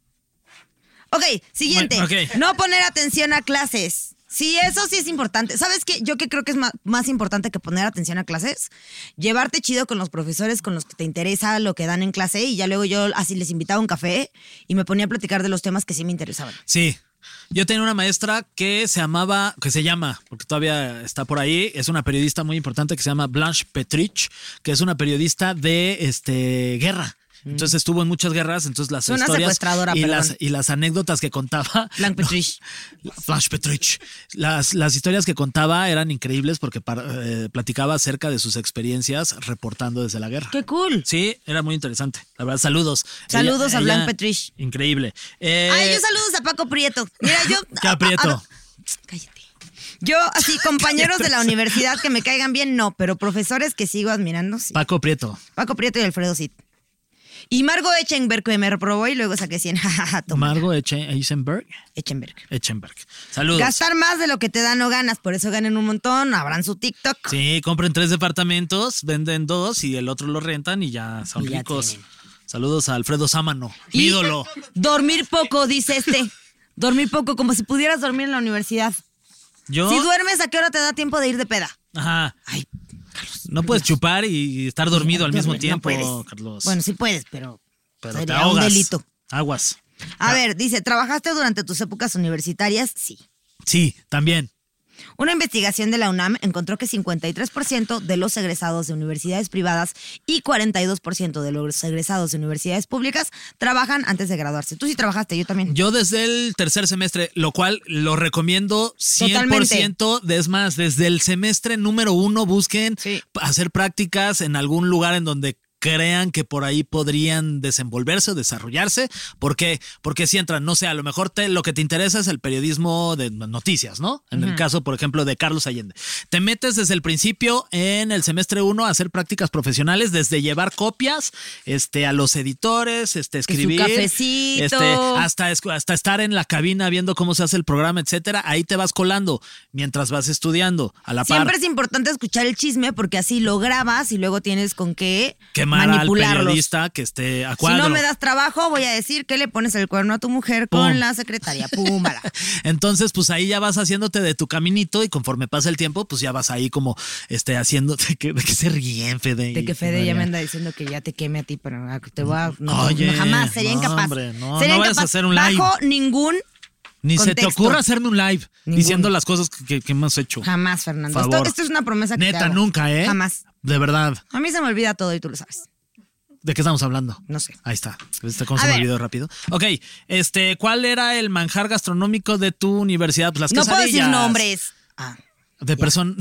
Ok, siguiente. Okay. No poner atención a clases. Sí, eso sí es importante. ¿Sabes qué? Yo que creo que es más, más importante que poner atención a clases, llevarte chido con los profesores con los que te interesa lo que dan en clase y ya luego yo así les invitaba a un café y me ponía a platicar de los temas que sí me interesaban. Sí. Yo tenía una maestra que se llamaba, que se llama, porque todavía está por ahí, es una periodista muy importante que se llama Blanche Petrich, que es una periodista de este guerra. Entonces estuvo en muchas guerras, entonces las una historias y perdón. las, y las anécdotas que contaba. Blanche Petrich. No, Blanche Petrich. Las, las historias que contaba eran increíbles porque para, eh, platicaba acerca de sus experiencias reportando desde la guerra. ¡Qué cool! Sí, era muy interesante. La verdad, saludos. Saludos ella, a Blanche Petrich. Increíble. Eh, Ay, yo saludos a Paco Prieto. Mira, yo... ¿Qué a Prieto? A, a, cállate. Yo, así, compañeros de la universidad que me caigan bien, no, pero profesores que sigo admirando, sí. Paco Prieto. Paco Prieto y Alfredo Cid. Y Margo Echenberg, que me reprobó y luego saqué cien. Margo Echenberg. Echenberg. Echenberg. Saludos. Gastar más de lo que te dan o ganas, por eso ganan un montón, abran su TikTok. Sí, compren tres departamentos, venden dos y el otro lo rentan y ya son y ya ricos. Tienen. Saludos a Alfredo Sámano, mi ídolo. Dormir poco, dice este. Dormir poco, como si pudieras dormir en la universidad. ¿Yo? Si duermes, ¿a qué hora te da tiempo de ir de peda? Ajá. Ay, Carlos. No puedes chupar y estar dormido sí, al mismo tiempo, no Carlos. Bueno, sí puedes, pero, pero te ahogas. Un delito. Aguas. A ah. ver, dice, ¿trabajaste durante tus épocas universitarias? Sí. Sí, también. Una investigación de la UNAM encontró que cincuenta y tres por ciento de los egresados de universidades privadas y cuarenta y dos por ciento de los egresados de universidades públicas trabajan antes de graduarse. Tú sí trabajaste, yo también. Yo desde el tercer semestre, lo cual lo recomiendo cien por ciento. Totalmente. Es más, desde el semestre número uno busquen sí. hacer prácticas en algún lugar en donde crean que por ahí podrían desenvolverse o desarrollarse. ¿Por qué? Porque si entran, no sé, a lo mejor te, lo que te interesa es el periodismo de noticias, ¿no? En uh-huh. el caso, por ejemplo, de Carlos Allende. Te metes desde el principio en el semestre uno a hacer prácticas profesionales, desde llevar copias este, a los editores, este, escribir. Que su cafecito. Este, hasta, hasta estar en la cabina viendo cómo se hace el programa, etcétera. Ahí te vas colando mientras vas estudiando a la par. Siempre es importante escuchar el chisme porque así lo grabas y luego tienes con qué Quemar manipularlos. Al periodista que esté a cuadro. Si no me das trabajo, voy a decir que le pones el cuerno a tu mujer Pum. con la secretaria. Púmbala. Entonces, pues ahí ya vas haciéndote de tu caminito y conforme pasa el tiempo, pues ya vas ahí como este haciéndote. ¿De que, de que se ríen, Fede? De que Fede ya me anda diciendo que ya te queme a ti, pero te voy a. No, Oye, no, jamás, sería no, incapaz. Hombre, no, sería no incapaz vayas a hacer un live. Bajo ningún. Ni contexto. se te ocurra hacerme un live Ningún. diciendo las cosas que, que hemos hecho. Jamás, Fernando. Esto, esto es una promesa que Neta, te hago. nunca, ¿eh? Jamás. De verdad. A mí se me olvida todo y tú lo sabes. ¿De qué estamos hablando? No sé. Ahí está. ¿Viste cómo se me olvidó rápido? Ok, este, ¿cuál era el manjar gastronómico de tu universidad? Pues las no quesadillas. No puedo decir nombres. Ah, de personas.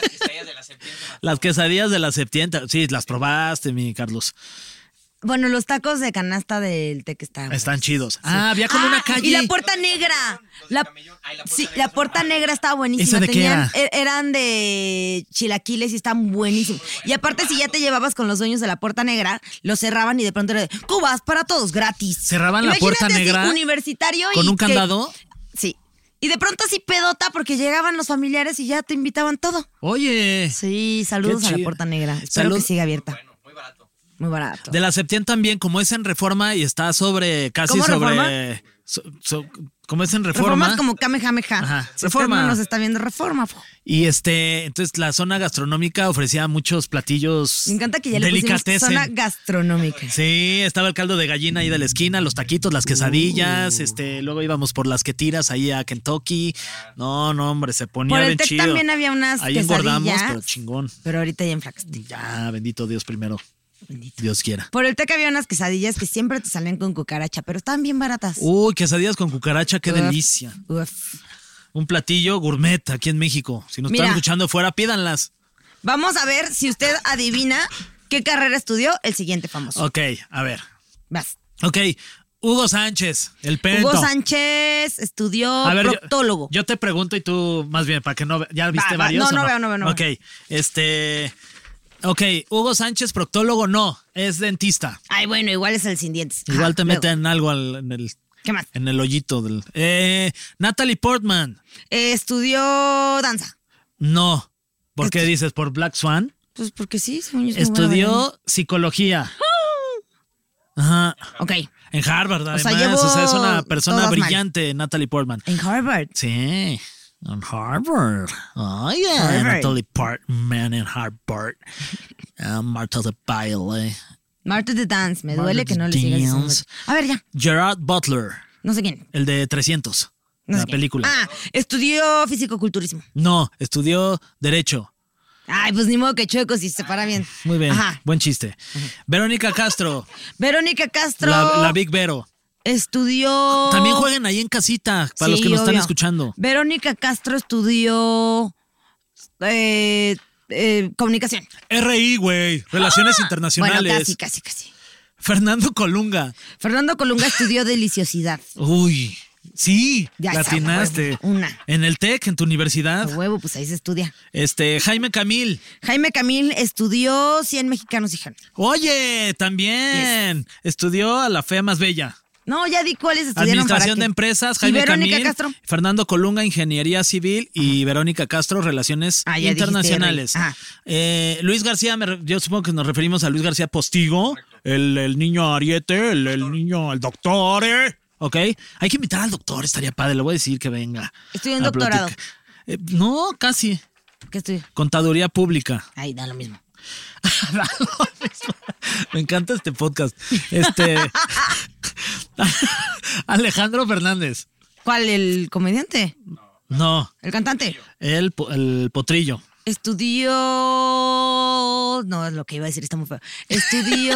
Las quesadillas de la Septienta. Sí, las probaste, mi Carlos. Bueno, los tacos de canasta del Tec están. Están chidos. Sí. Ah, había como ah, una calle. Y la puerta negra. La, la sí, la puerta negra estaba buenísima. ¿Esa de Tenían, qué era? Eran de chilaquiles y estaban buenísimos. Y aparte, si ya te llevabas con los dueños de la puerta negra, los cerraban y de pronto era de cubas para todos gratis. ¿Cerraban Imagínate la puerta negra? Universitario. ¿Con y un candado? Que, sí. Y de pronto así pedota porque llegaban los familiares y ya te invitaban todo. Oye. Sí, saludos a la puerta negra. Espero Salud. que siga abierta. Bueno, muy barato. Muy barato. De la Septién también, como es en Reforma y está sobre, casi ¿Cómo sobre... Reforma? So, so, como es en Reforma. Reforma es como Kamehameha. Ajá, si Reforma. No nos está viendo Reforma. Y este, entonces la zona gastronómica ofrecía muchos platillos. Me encanta que ya le pusimos zona gastronómica. Sí, estaba el caldo de gallina ahí de la esquina, los taquitos, las quesadillas, uh. este, luego íbamos por las que tiras ahí a Kentucky. No, no, hombre, se ponía por el bien Tec chido. También había unas ahí quesadillas. Engordamos, pero chingón. Pero ahorita ya enflacaste. Ya, bendito Dios primero. Bendito. Dios quiera. Por el Tec había unas quesadillas que siempre te salían con cucaracha, pero estaban bien baratas. Uy, quesadillas con cucaracha, qué uf, delicia. Uf. Un platillo gourmet aquí en México. Si nos Mira, están escuchando fuera, pídanlas. Vamos a ver si usted adivina qué carrera estudió el siguiente famoso. Ok, a ver. Vas. Ok, Hugo Sánchez, el pento. Hugo Sánchez estudió a ver, proctólogo. Yo, yo te pregunto y tú, más bien, para que no... ¿Ya viste va, varios va, no, no, no? veo, no veo, no Ok, este... Ok, Hugo Sánchez, proctólogo, no, es dentista. Ay, bueno, igual es el sin dientes. Igual ah, te luego. meten algo al, en el... ¿Qué más? En el hoyito del... Eh, Natalie Portman. Eh, estudió danza. No. ¿Por qué dices? ¿Por Black Swan? Pues porque sí, según yo. Estudió psicología. Ajá. Ok. En Harvard, además. O sea, llevo o sea, es una persona brillante, mal. Natalie Portman. En Harvard. Sí. En Harvard. Oh, yeah. Harvard. Natalie Portman en Harvard. Uh, Marta de baile. Marta de dance. Me Marta duele que no le sigas diciendo. A ver, ya. Gerard Butler. No sé quién. El de trescientos. No la sé película. Ah, estudió fisicoculturismo. No, estudió Derecho. Ay, pues ni modo que chueco si se para bien. Muy bien. Ajá. Buen chiste. Ajá. Verónica Castro. Verónica Castro. La, la Big Vero. Estudió... También jueguen ahí en casita, para sí, los que nos obvio. están escuchando. Verónica Castro estudió... Eh, eh, comunicación. R I, güey. Relaciones ¡Ah! internacionales. Bueno, casi, casi, casi. Fernando Colunga. Fernando Colunga estudió deliciosidad. Uy, sí, ya la atinaste. Una. En el Tec, en tu universidad. A huevo, pues ahí se estudia. Este, Jaime Camil. Jaime Camil estudió cien mexicanos y Jan. Oye, también. Yes. Estudió a la fea más bella. No, ya di cuáles estudiaron. Administración para de Empresas, Jaime ¿Y Verónica Camil, Castro? Fernando Colunga, Ingeniería Civil y Verónica Castro, Relaciones ah, Internacionales. Eh, Luis García, me, yo supongo que nos referimos a Luis García Postigo, el, el niño Ariete, el, el niño, el doctor, ¿eh? ¿Ok? Hay que invitar al doctor, estaría padre, le voy a decir que venga. Estoy en doctorado. Eh, no, casi. ¿Qué estudio? Contaduría Pública. Ay, da lo mismo. Me encanta este podcast. Este Alejandro Fernández. ¿Cuál? ¿El comediante? No. El cantante. El, el potrillo. Estudió... No, es lo que iba a decir, está muy feo. Estudió...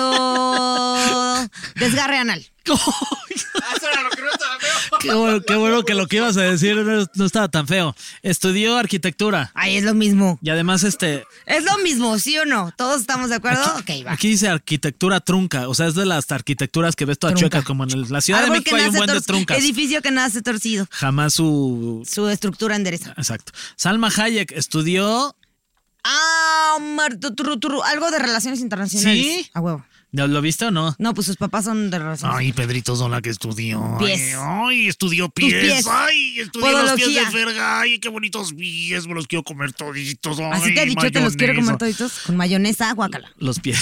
Desgarre anal. Eso era lo que no estaba feo. Qué bueno, qué bueno que lo que ibas a decir no, no estaba tan feo. Estudió arquitectura. Ay, es lo mismo. Y además, este... Es lo mismo, ¿sí o no? ¿Todos estamos de acuerdo? Aquí, ok, va. aquí dice arquitectura trunca. O sea, es de las arquitecturas que ves todas Trunca. chuecas, como en el- la Ciudad Árbol de México que hay un nace buen de tor- truncas. Edificio que nace torcido. Jamás su... Su estructura endereza. Exacto. Salma Hayek estudió... Ah, Mar- tu- tu- tu- algo de relaciones internacionales. ¿Sí? A huevo. ¿Lo lo viste o no? No, pues sus papás son de relaciones. Ay, Pedrito Sola que estudió. Pies. Ay, ay, estudió pies. pies. Ay, estudió los pies Podología. de verga. Ay, qué bonitos pies. Me los quiero comer toditos. Ay, Así te ha dicho, te los quiero comer mayonesa. toditos con mayonesa, guácala. Los pies.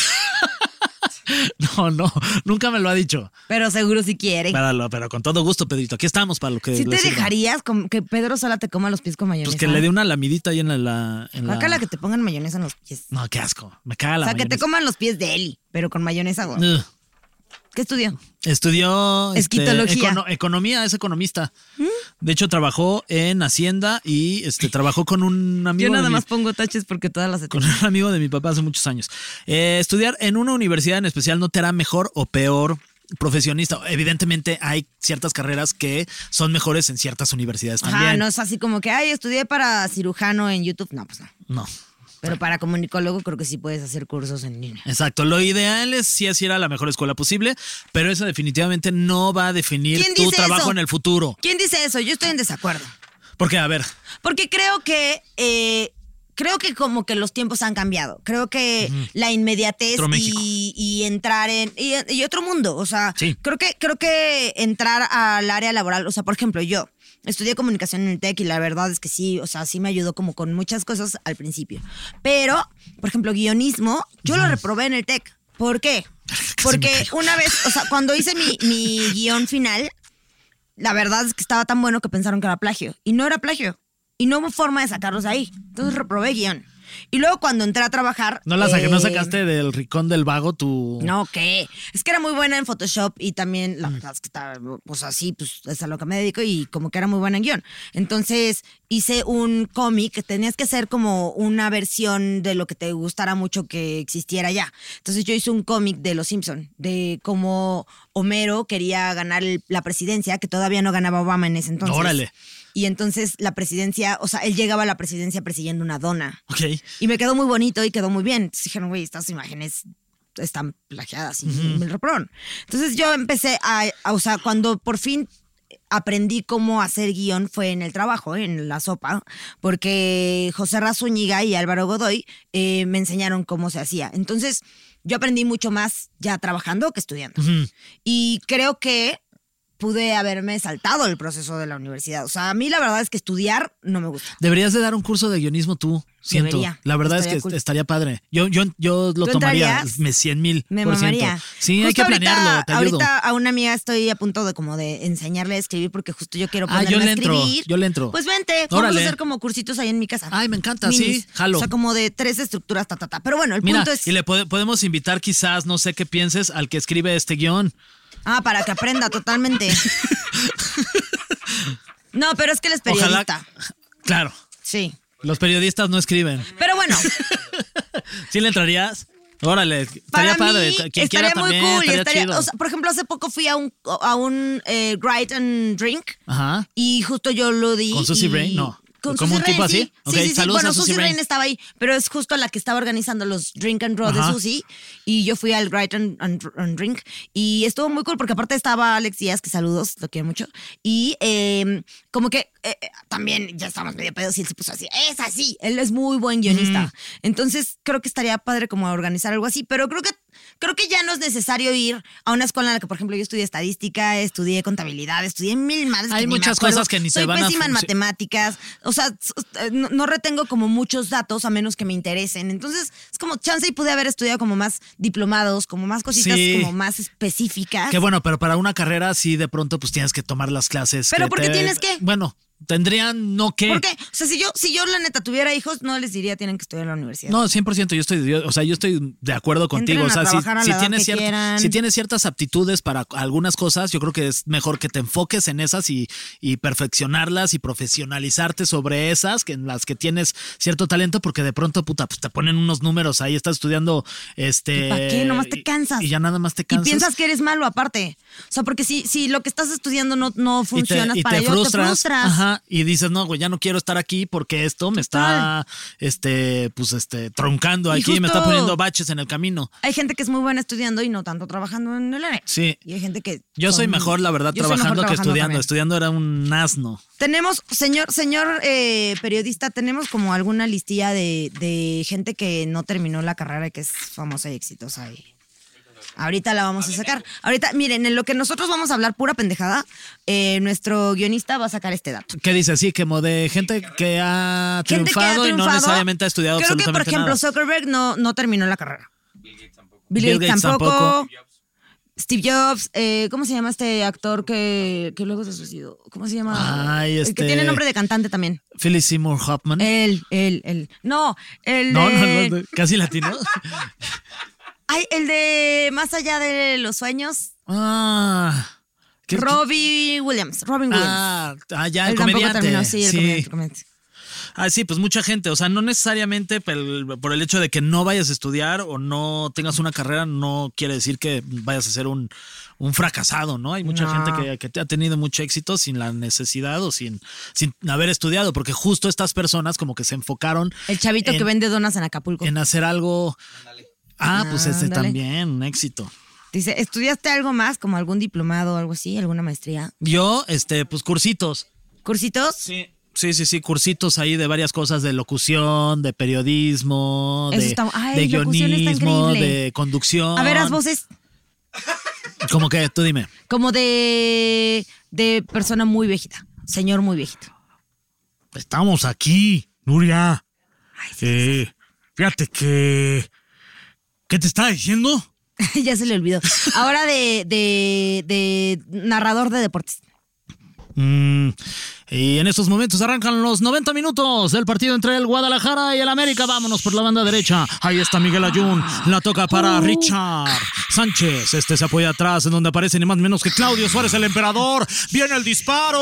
No, no, nunca me lo ha dicho. Pero seguro si quiere. Pero, pero con todo gusto, Pedrito. Aquí estamos para lo que ¿Sí le te sirva. dejarías com- que Pedro Sola te coma los pies con mayonesa? Pues que le dé una lamidita ahí en la... la- en la- Guácala que te pongan mayonesa en los pies. No, qué asco. Me caga la O sea, que te mayonesa. coman los pies de Eli, pero con mayonesa, güey. Ugh. ¿Qué estudió? Estudió... este, Esquitología. econo- economía, es economista. De hecho, trabajó en Hacienda y este trabajó con un amigo Yo nada de mi- más pongo taches porque todas las he con tenido. un amigo de mi papá hace muchos años. Eh, estudiar en una universidad en especial no te hará mejor o peor profesionista. Evidentemente hay ciertas carreras que son mejores en ciertas universidades también. Ajá, no es así como que, ay, estudié para cirujano en YouTube. No, pues no. No. Pero para comunicólogo creo que sí puedes hacer cursos en línea. Exacto, lo ideal es sí es ir a la mejor escuela posible, pero eso definitivamente no va a definir ¿Quién tu dice trabajo eso? en el futuro. ¿Quién dice eso? Yo estoy en desacuerdo. Porque, a ver, Porque creo que... eh, creo que como que los tiempos han cambiado. Creo que la inmediatez Otro México. y, y entrar en... Y, y otro mundo. O sea, Sí. creo que, creo que entrar al área laboral... O sea, por ejemplo, yo estudié comunicación en el TEC y la verdad es que sí, o sea, sí me ayudó como con muchas cosas al principio. Pero, por ejemplo, guionismo, yo lo reprobé en el TEC. ¿Por qué? Porque una vez, o sea, cuando hice mi, mi guión final, la verdad es que estaba tan bueno que pensaron que era plagio. Y no era plagio. Y no hubo forma de sacarlos de ahí. Entonces reprobé guión. Y luego cuando entré a trabajar... ¿no, la saca- eh, ¿no sacaste del rincón del vago tu...? No, ¿qué? Es que era muy buena en Photoshop y también, la verdad es que estaba, pues así, pues es a lo que me dedico y como que era muy buena en guión. Entonces hice un cómic que tenías que hacer como una versión de lo que te gustara mucho que existiera ya. Entonces yo hice un cómic de Los Simpson, de cómo Homero quería ganar el- la presidencia, que todavía no ganaba Obama en ese entonces. Órale. Y entonces la presidencia, o sea, él llegaba a la presidencia persiguiendo una dona. Ok. Y me quedó muy bonito y quedó muy bien. Entonces dijeron, güey, estas imágenes están plagiadas y me reprobaron. Entonces yo empecé a, a, o sea, cuando por fin aprendí cómo hacer guión fue en el trabajo, ¿eh? En la sopa, porque José Razúñiga y Álvaro Godoy eh, me enseñaron cómo se hacía. Entonces yo aprendí mucho más ya trabajando que estudiando. Ujú. Y creo que pude haberme saltado el proceso de la universidad. O sea, a mí la verdad es que estudiar no me gusta. Deberías de dar un curso de guionismo tú, siento. Debería. La verdad es Estaría que cool. estaría padre. Yo, yo, yo lo ¿Tú tomaría, entrarías? me cien mil Me por ciento. mamaría. Sí, hay Justo que planearlo, ahorita, te ayudo. ahorita a una amiga estoy a punto de como de enseñarle a escribir porque justo yo quiero Ah, ponerme yo le a entro, escribir. yo le entro. Pues vente, vamos Órale. a hacer como cursitos ahí en mi casa. Ay, me encanta, sí, jalo. O sea, como de tres estructuras, ta, ta, ta. Pero bueno, el Mira, punto es... y le pode- podemos invitar quizás, no sé qué pienses, al que escribe este guión. Ah, para que aprenda totalmente. No, pero es que él es Ojalá. periodista. Claro, Sí. los periodistas no escriben. Pero bueno, ¿Sí le entrarías? Órale, para estaría padre. mí Quien quiera estaría muy también, cool. y estaría estaría- chido. o sea, por ejemplo, hace poco fui a un, a un eh, Write and Drink Ajá. y justo yo lo di. ¿Con Susie y- Brain? No. Con ¿Como Susie un tipo Brain, así? sí. Ok, Sí, sí, sí. saludos Bueno, a Susie Susie Brain Brain. estaba ahí, pero es justo la que estaba organizando los Drink and Draw Ajá. de Susie. Y yo fui al Write and, and- and Drink. Y estuvo muy cool porque aparte estaba Alex Díaz, que saludos, lo quiero mucho. Y eh, como que eh, también ya estábamos medio pedos y él se puso así. Es así. Él es muy buen guionista. Entonces creo que estaría padre como organizar algo así. Pero creo que Creo que ya no es necesario ir a una escuela en la que, por ejemplo, yo estudié estadística, estudié contabilidad, estudié mil madres. Hay que ni me muchas acuerdo. cosas que ni se Soy van a pésima en func- matemáticas. O sea, s- eh, no, no retengo como muchos datos a menos que me interesen. Entonces, es como chance y pude haber estudiado como más diplomados, como más cositas Sí. como más específicas. Qué bueno, pero para una carrera sí de pronto pues tienes que tomar las clases. ¿Pero que por qué te- tienes que? Bueno, Tendrían no que... ¿Por qué? O sea, si yo, si yo la neta tuviera hijos, no les diría tienen que estudiar en la universidad. No, cien por ciento yo estoy, yo, o sea, yo estoy de acuerdo contigo. Entren a O sea, si, trabajar a la si, edad tienes que cierta- quieran. si tienes ciertas aptitudes para algunas cosas, yo creo que es mejor que te enfoques en esas y, y perfeccionarlas y profesionalizarte sobre esas, que en las que tienes cierto talento, porque de pronto, puta, pues te ponen unos números ahí, estás estudiando, este... ¿Y para qué? Nomás te cansas. Y ya nada más te Y cansas. piensas que eres malo aparte. O sea, porque si, si lo que estás estudiando no, no y te, funciona y para te ello, frustras, te frustras. Ajá, y dices, no, güey, ya no quiero estar aquí porque esto me está, este, pues, este, troncando Y aquí, me está justo- poniendo baches en el camino. Hay gente que es muy buena estudiando y no tanto trabajando en el área. Sí. Y hay gente que... Yo soy son- mejor, la verdad, Yo soy mejor trabajando que trabajando estudiando. también. Estudiando era un asno. Tenemos, señor, señor eh, periodista, tenemos como alguna listilla de, de gente que no terminó la carrera y que es famosa y exitosa. Y ahorita la vamos a sacar. Ahorita, miren, en lo que nosotros vamos a hablar pura pendejada, eh, nuestro guionista va a sacar este dato. ¿Qué dice? Sí, como de gente que ha Gente que ha triunfado y no triunfado. necesariamente ha estudiado Creo que, por absolutamente ejemplo, nada. Zuckerberg no, no terminó la carrera. Bill Gates tampoco. Bill Bill Gates Gates tampoco. tampoco. Steve Jobs, eh, ¿cómo se llama este actor que, que luego se suicidó? ¿Cómo se llama? Ay, El este- que tiene nombre de cantante también. Philip Seymour Hoffman. Él, él, él. No, el no, de... no, no, casi latino. Ay, el de Más allá de los sueños. ah, ¿qué- Robbie Williams. Robin Williams. ah, ah, ya, el Él tampoco comediante. terminó, sí, el sí. comediante, el comediante. Ah, sí, pues mucha gente, o sea, no necesariamente por por el hecho de que no vayas a estudiar o no tengas una carrera, no quiere decir que vayas a ser un, un fracasado, ¿no? Hay mucha No. gente que, que ha tenido mucho éxito sin la necesidad o sin, sin haber estudiado, porque justo estas personas como que se enfocaron El chavito en, que vende donas en Acapulco. en hacer algo... Ah, pues ese Ándale. también, un éxito. Dice, ¿estudiaste algo más, como algún diplomado o algo así, alguna maestría? Yo, este, pues cursitos. ¿Cursitos? Sí. Sí, sí, sí, cursitos ahí de varias cosas, de locución, de periodismo, Eso de, está- ay, de locución está guionismo, increíble. de conducción. A ver, haz voces. Como que, tú dime. Como de, de persona muy viejita. Señor muy viejito. Estamos aquí, Nuria. Ay, sí. Eh, fíjate que... ¿Qué te estaba diciendo? Ya se le olvidó. Ahora de, de, de narrador de deportes. Mm, y en estos momentos arrancan los noventa minutos del partido entre el Guadalajara y el América. Vámonos por la banda derecha. Ahí está Miguel Ayun. La toca para Richard Sánchez. Este se apoya atrás, en donde aparece ni más ni menos que Claudio Suárez, el emperador. ¡Viene el disparo!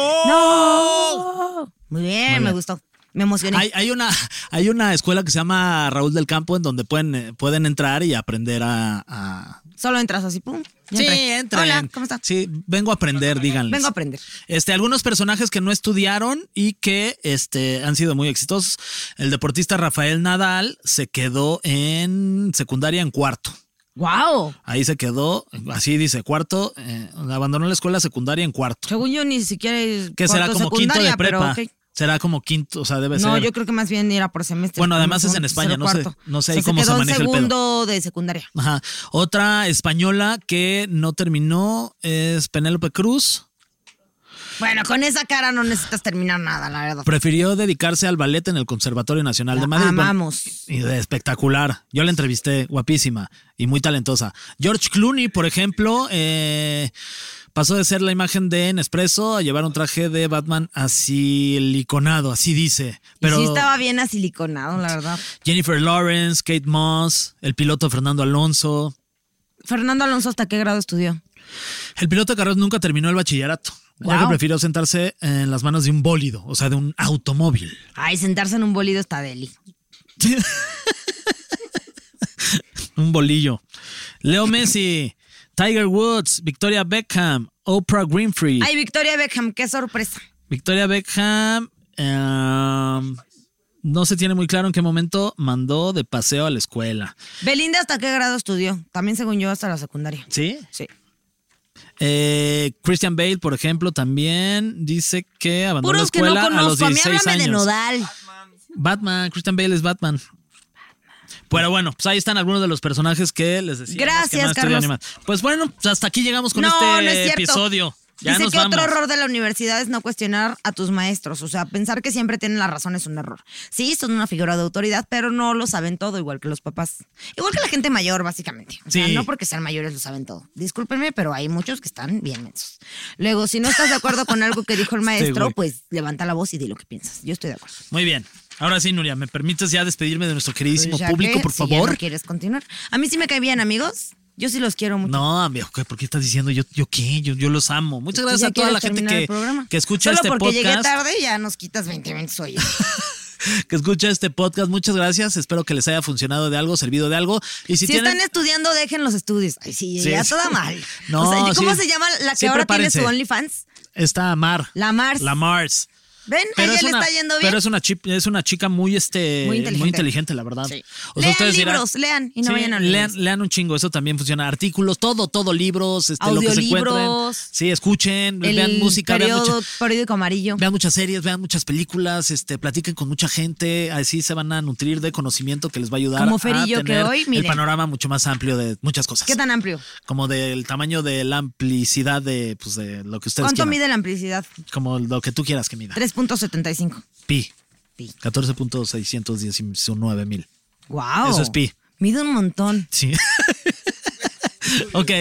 ¡No! Muy bien, bien. me gustó. Me emocioné. Hay, hay, una, hay una escuela que se llama Raúl del Campo en donde pueden, eh, pueden entrar y aprender a... a... Solo entras así, pum. ya Sí, entré. entren. Hola, ¿cómo estás? Sí, vengo a aprender, díganles. Vengo a aprender. Este, algunos personajes que no estudiaron y que este, han sido muy exitosos. El deportista Rafael Nadal se quedó en secundaria en cuarto. ¡Wow! Ahí se quedó, así dice, cuarto, eh, abandonó la escuela secundaria en cuarto. Según yo ni siquiera es Que será cuarto como quinto de secundaria, prepa. pero ok. Será como quinto, o sea, debe No, ser. yo creo que más bien era por semestre. Bueno, como además es segundo, en España, tercero, no sé- cuarto. no sé O ahí sea, cómo se quedó en maneja el pedo. segundo de secundaria. Ajá. Otra española que no terminó es Penélope Cruz. Bueno, con esa cara no necesitas terminar nada, la verdad. Prefirió dedicarse al ballet en el Conservatorio Nacional de La Madrid. Bueno, amamos. y de espectacular. Yo la entrevisté, guapísima y muy talentosa. George Clooney, por ejemplo, eh, pasó de ser la imagen de Nespresso a llevar un traje de Batman así siliconado, así dice. Pero Y sí estaba bien asiliconado, la verdad. Jennifer Lawrence, Kate Moss, el piloto Fernando Alonso. Fernando Alonso, ¿hasta qué grado estudió? El piloto de carreras nunca terminó el bachillerato. Ya Wow. que prefirió sentarse en las manos de un bólido, o sea, de un automóvil. Ay, sentarse en un bolido está deli. Un bolillo. Leo Messi, Tiger Woods, Victoria Beckham, Oprah Winfrey. Ay, Victoria Beckham, qué sorpresa. Victoria Beckham, um, no se tiene muy claro en qué momento mandó de paseo a la escuela. Belinda, ¿hasta qué grado estudió? También, según yo, hasta la secundaria. ¿Sí? Sí. Eh, Christian Bale, por ejemplo, también dice que abandonó Puros la que no escuela a los conozco. A mí dieciséis háblame años. de Nodal. Batman, Christian Bale es Batman. Pero bueno, pues ahí están algunos de los personajes que les decía. Gracias, Carlos. Pues bueno, pues hasta aquí llegamos con No, este no es cierto. episodio. Ya Dice nos que vamos. otro error de la universidad es no cuestionar a tus maestros. O sea, pensar que siempre tienen la razón es un error. Sí, son una figura de autoridad, pero no lo saben todo, igual que los papás. Igual que la gente mayor, básicamente. O sea, Sí. no porque sean mayores lo saben todo. Discúlpenme, pero hay muchos que están bien mensos. Luego, si no estás de acuerdo con algo que dijo el maestro, güey. pues levanta la voz y di lo que piensas. Yo estoy de acuerdo. Muy bien. Ahora sí, Nuria, ¿me permites ya despedirme de nuestro queridísimo Pues ya público, que, por si ya favor? no quieres continuar. A mí sí me cae bien, amigos. Yo sí los quiero mucho. No, amigo, ¿qué? ¿Por qué estás diciendo yo, yo qué? Yo, yo los amo. Muchas Tú gracias ya a toda quieres la gente terminar el que, programa. que escucha Solo este porque podcast. llegué tarde ya nos quitas veinte minutos hoy. Que escucha este podcast. Muchas gracias. Espero que les haya funcionado de algo, servido de algo. Y si, Si, tienen... están estudiando, dejen los estudios. Ay, sí, Sí, ya sí. toda mal. No, O sea, ¿cómo sí. se llama la que Sí, ahora tiene prepárense. su OnlyFans? Está Mar. La Mars. La Mars. ¿Ven? A ella es le una, está yendo bien. Pero es una, chip, es una chica muy, este, Muy inteligente. inteligente, la verdad. Sí. O sea, Lean ustedes dirán- libros, lean y no Sí, vayan a lean, lean un chingo, eso también funciona. Artículos, todo, todo, libros, este, lo que se encuentren. Audiolibros. Sí, escuchen, El vean música, vean, periodo- mucha- periódico amarillo. vean muchas series, vean muchas películas, este, platiquen con mucha gente, así se van a nutrir de conocimiento que les va a ayudar Como a Fer y yo, que tener hoy, el miren. panorama mucho más amplio de muchas cosas. ¿Qué tan amplio? Como del tamaño de la amplicidad de, pues, de lo que ustedes ¿Cuánto quieran. mide la amplicidad? Como lo que tú quieras que mida. tres punto setenta y cinco. Pi. Pi. catorce punto seiscientos diecinueve mil. Wow. Eso es pi. Mide un montón. Sí. Ok.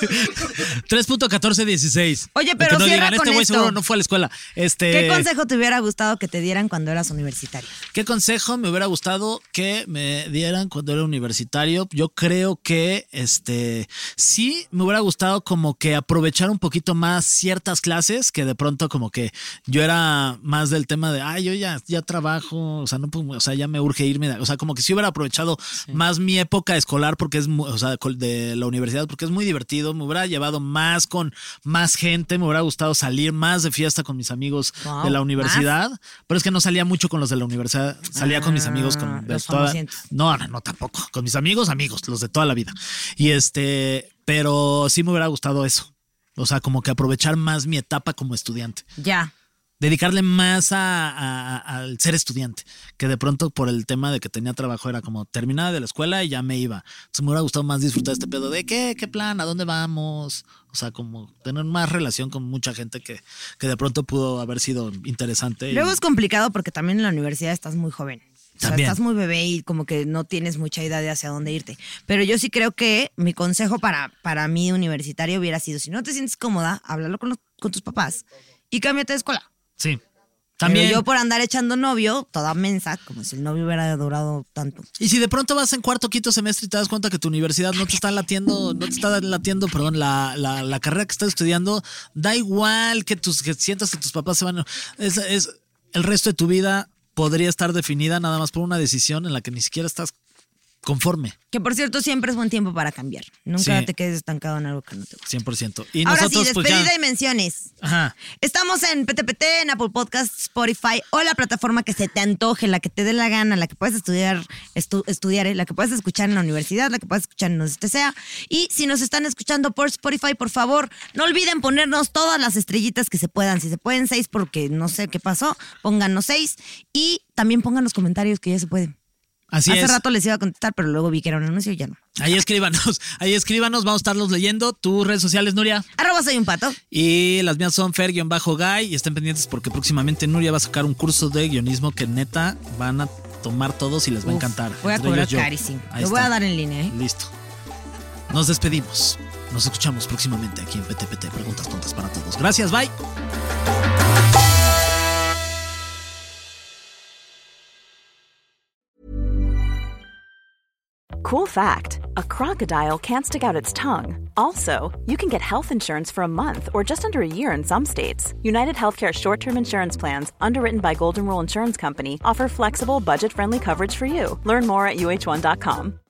tres punto catorce dieciséis. Oye, Que pero no cierra digan, este con güey esto. seguro no fue a la escuela. Este, ¿Qué consejo te hubiera gustado que te dieran cuando eras universitario? ¿Qué consejo me hubiera gustado que me dieran cuando era universitario? Yo creo que este sí me hubiera gustado como que aprovechar un poquito más ciertas clases, que de pronto como que yo era más del tema de, ay, yo ya, ya trabajo, o sea, no puedo- o sea, ya me urge irme, o sea, como que sí hubiera aprovechado más mi época escolar porque es, mu- o sea, col- de la universidad porque es muy divertido, me hubiera llevado más con más gente, me hubiera gustado salir más de fiesta con mis amigos Wow, de la universidad, pero es que no salía mucho con los de la universidad, salía con mis amigos con de los toda, famosientos. no, no, no tampoco, con mis amigos, amigos, los de toda la vida. Y este, pero sí me hubiera gustado eso. O sea, como que aprovechar más mi etapa como estudiante. Ya. Dedicarle más a, a- a- al ser estudiante, que de pronto por el tema de que tenía trabajo era como terminada de la escuela y ya me iba. Entonces me hubiera gustado más disfrutar este pedo de qué, qué plan, a dónde vamos. O sea, como tener más relación con mucha gente que, que de pronto pudo haber sido interesante. y- Luego es complicado porque también en la universidad estás muy joven. O sea, También. estás muy bebé y como que no tienes mucha idea de hacia dónde irte. Pero yo sí creo que mi consejo para, para mí universitario hubiera sido, si no te sientes cómoda, háblalo con, los- con tus papás y cámbiate de escuela. Sí. También. También. Pero yo por andar echando novio, toda mensa, como si el novio hubiera durado tanto. Y si de pronto vas en cuarto, quinto semestre y te das cuenta que tu universidad no te está latiendo, no te está latiendo, perdón, la, la, la carrera que estás estudiando, da igual que tus que sientas que tus papás se van. Es, es el resto de tu vida podría estar definida nada más por una decisión en la que ni siquiera estás conforme, Que por cierto, siempre es buen tiempo para cambiar. Nunca Sí. te quedes estancado en algo que no te gusta. cien por ciento. Y Ahora nosotros sí, pues despedida ya. y menciones. Ajá. Estamos en P T P T, en Apple Podcasts, Spotify o la plataforma que se te antoje, la que te dé la gana, la que puedes estudiar, estu- estudiar, ¿eh? La que puedes escuchar en la universidad, la que puedes escuchar en donde te sea. Y si nos están escuchando por Spotify, por favor, no olviden ponernos todas las estrellitas que se puedan. Si se pueden seis porque no sé qué pasó, pónganos seis. Y también pongan los comentarios que ya se pueden. Así Hace es. rato les iba a contestar, pero luego vi que era un anuncio y ya no. Ahí escríbanos, ahí escríbanos, vamos a estarlos leyendo. Tus redes sociales, Nuria. Arroba soy un pato. Y las mías son Fer-Guy. Y estén pendientes porque próximamente Nuria va a sacar un curso de guionismo que neta van a tomar todos y les va a Uf, encantar. Voy a Entre cobrar ellos yo. carísimo. Ahí Lo voy a está. dar en línea, ¿eh? Listo. Nos despedimos. Nos escuchamos próximamente aquí en P T P T. Preguntas tontas para todos. Gracias, bye. Cool fact, a crocodile can't stick out its tongue. Also, you can get health insurance for a month or just under a year in some states. United Healthcare short-term insurance plans, underwritten by Golden Rule Insurance Company, offer flexible, budget-friendly coverage for you. Learn more at U H one dot com.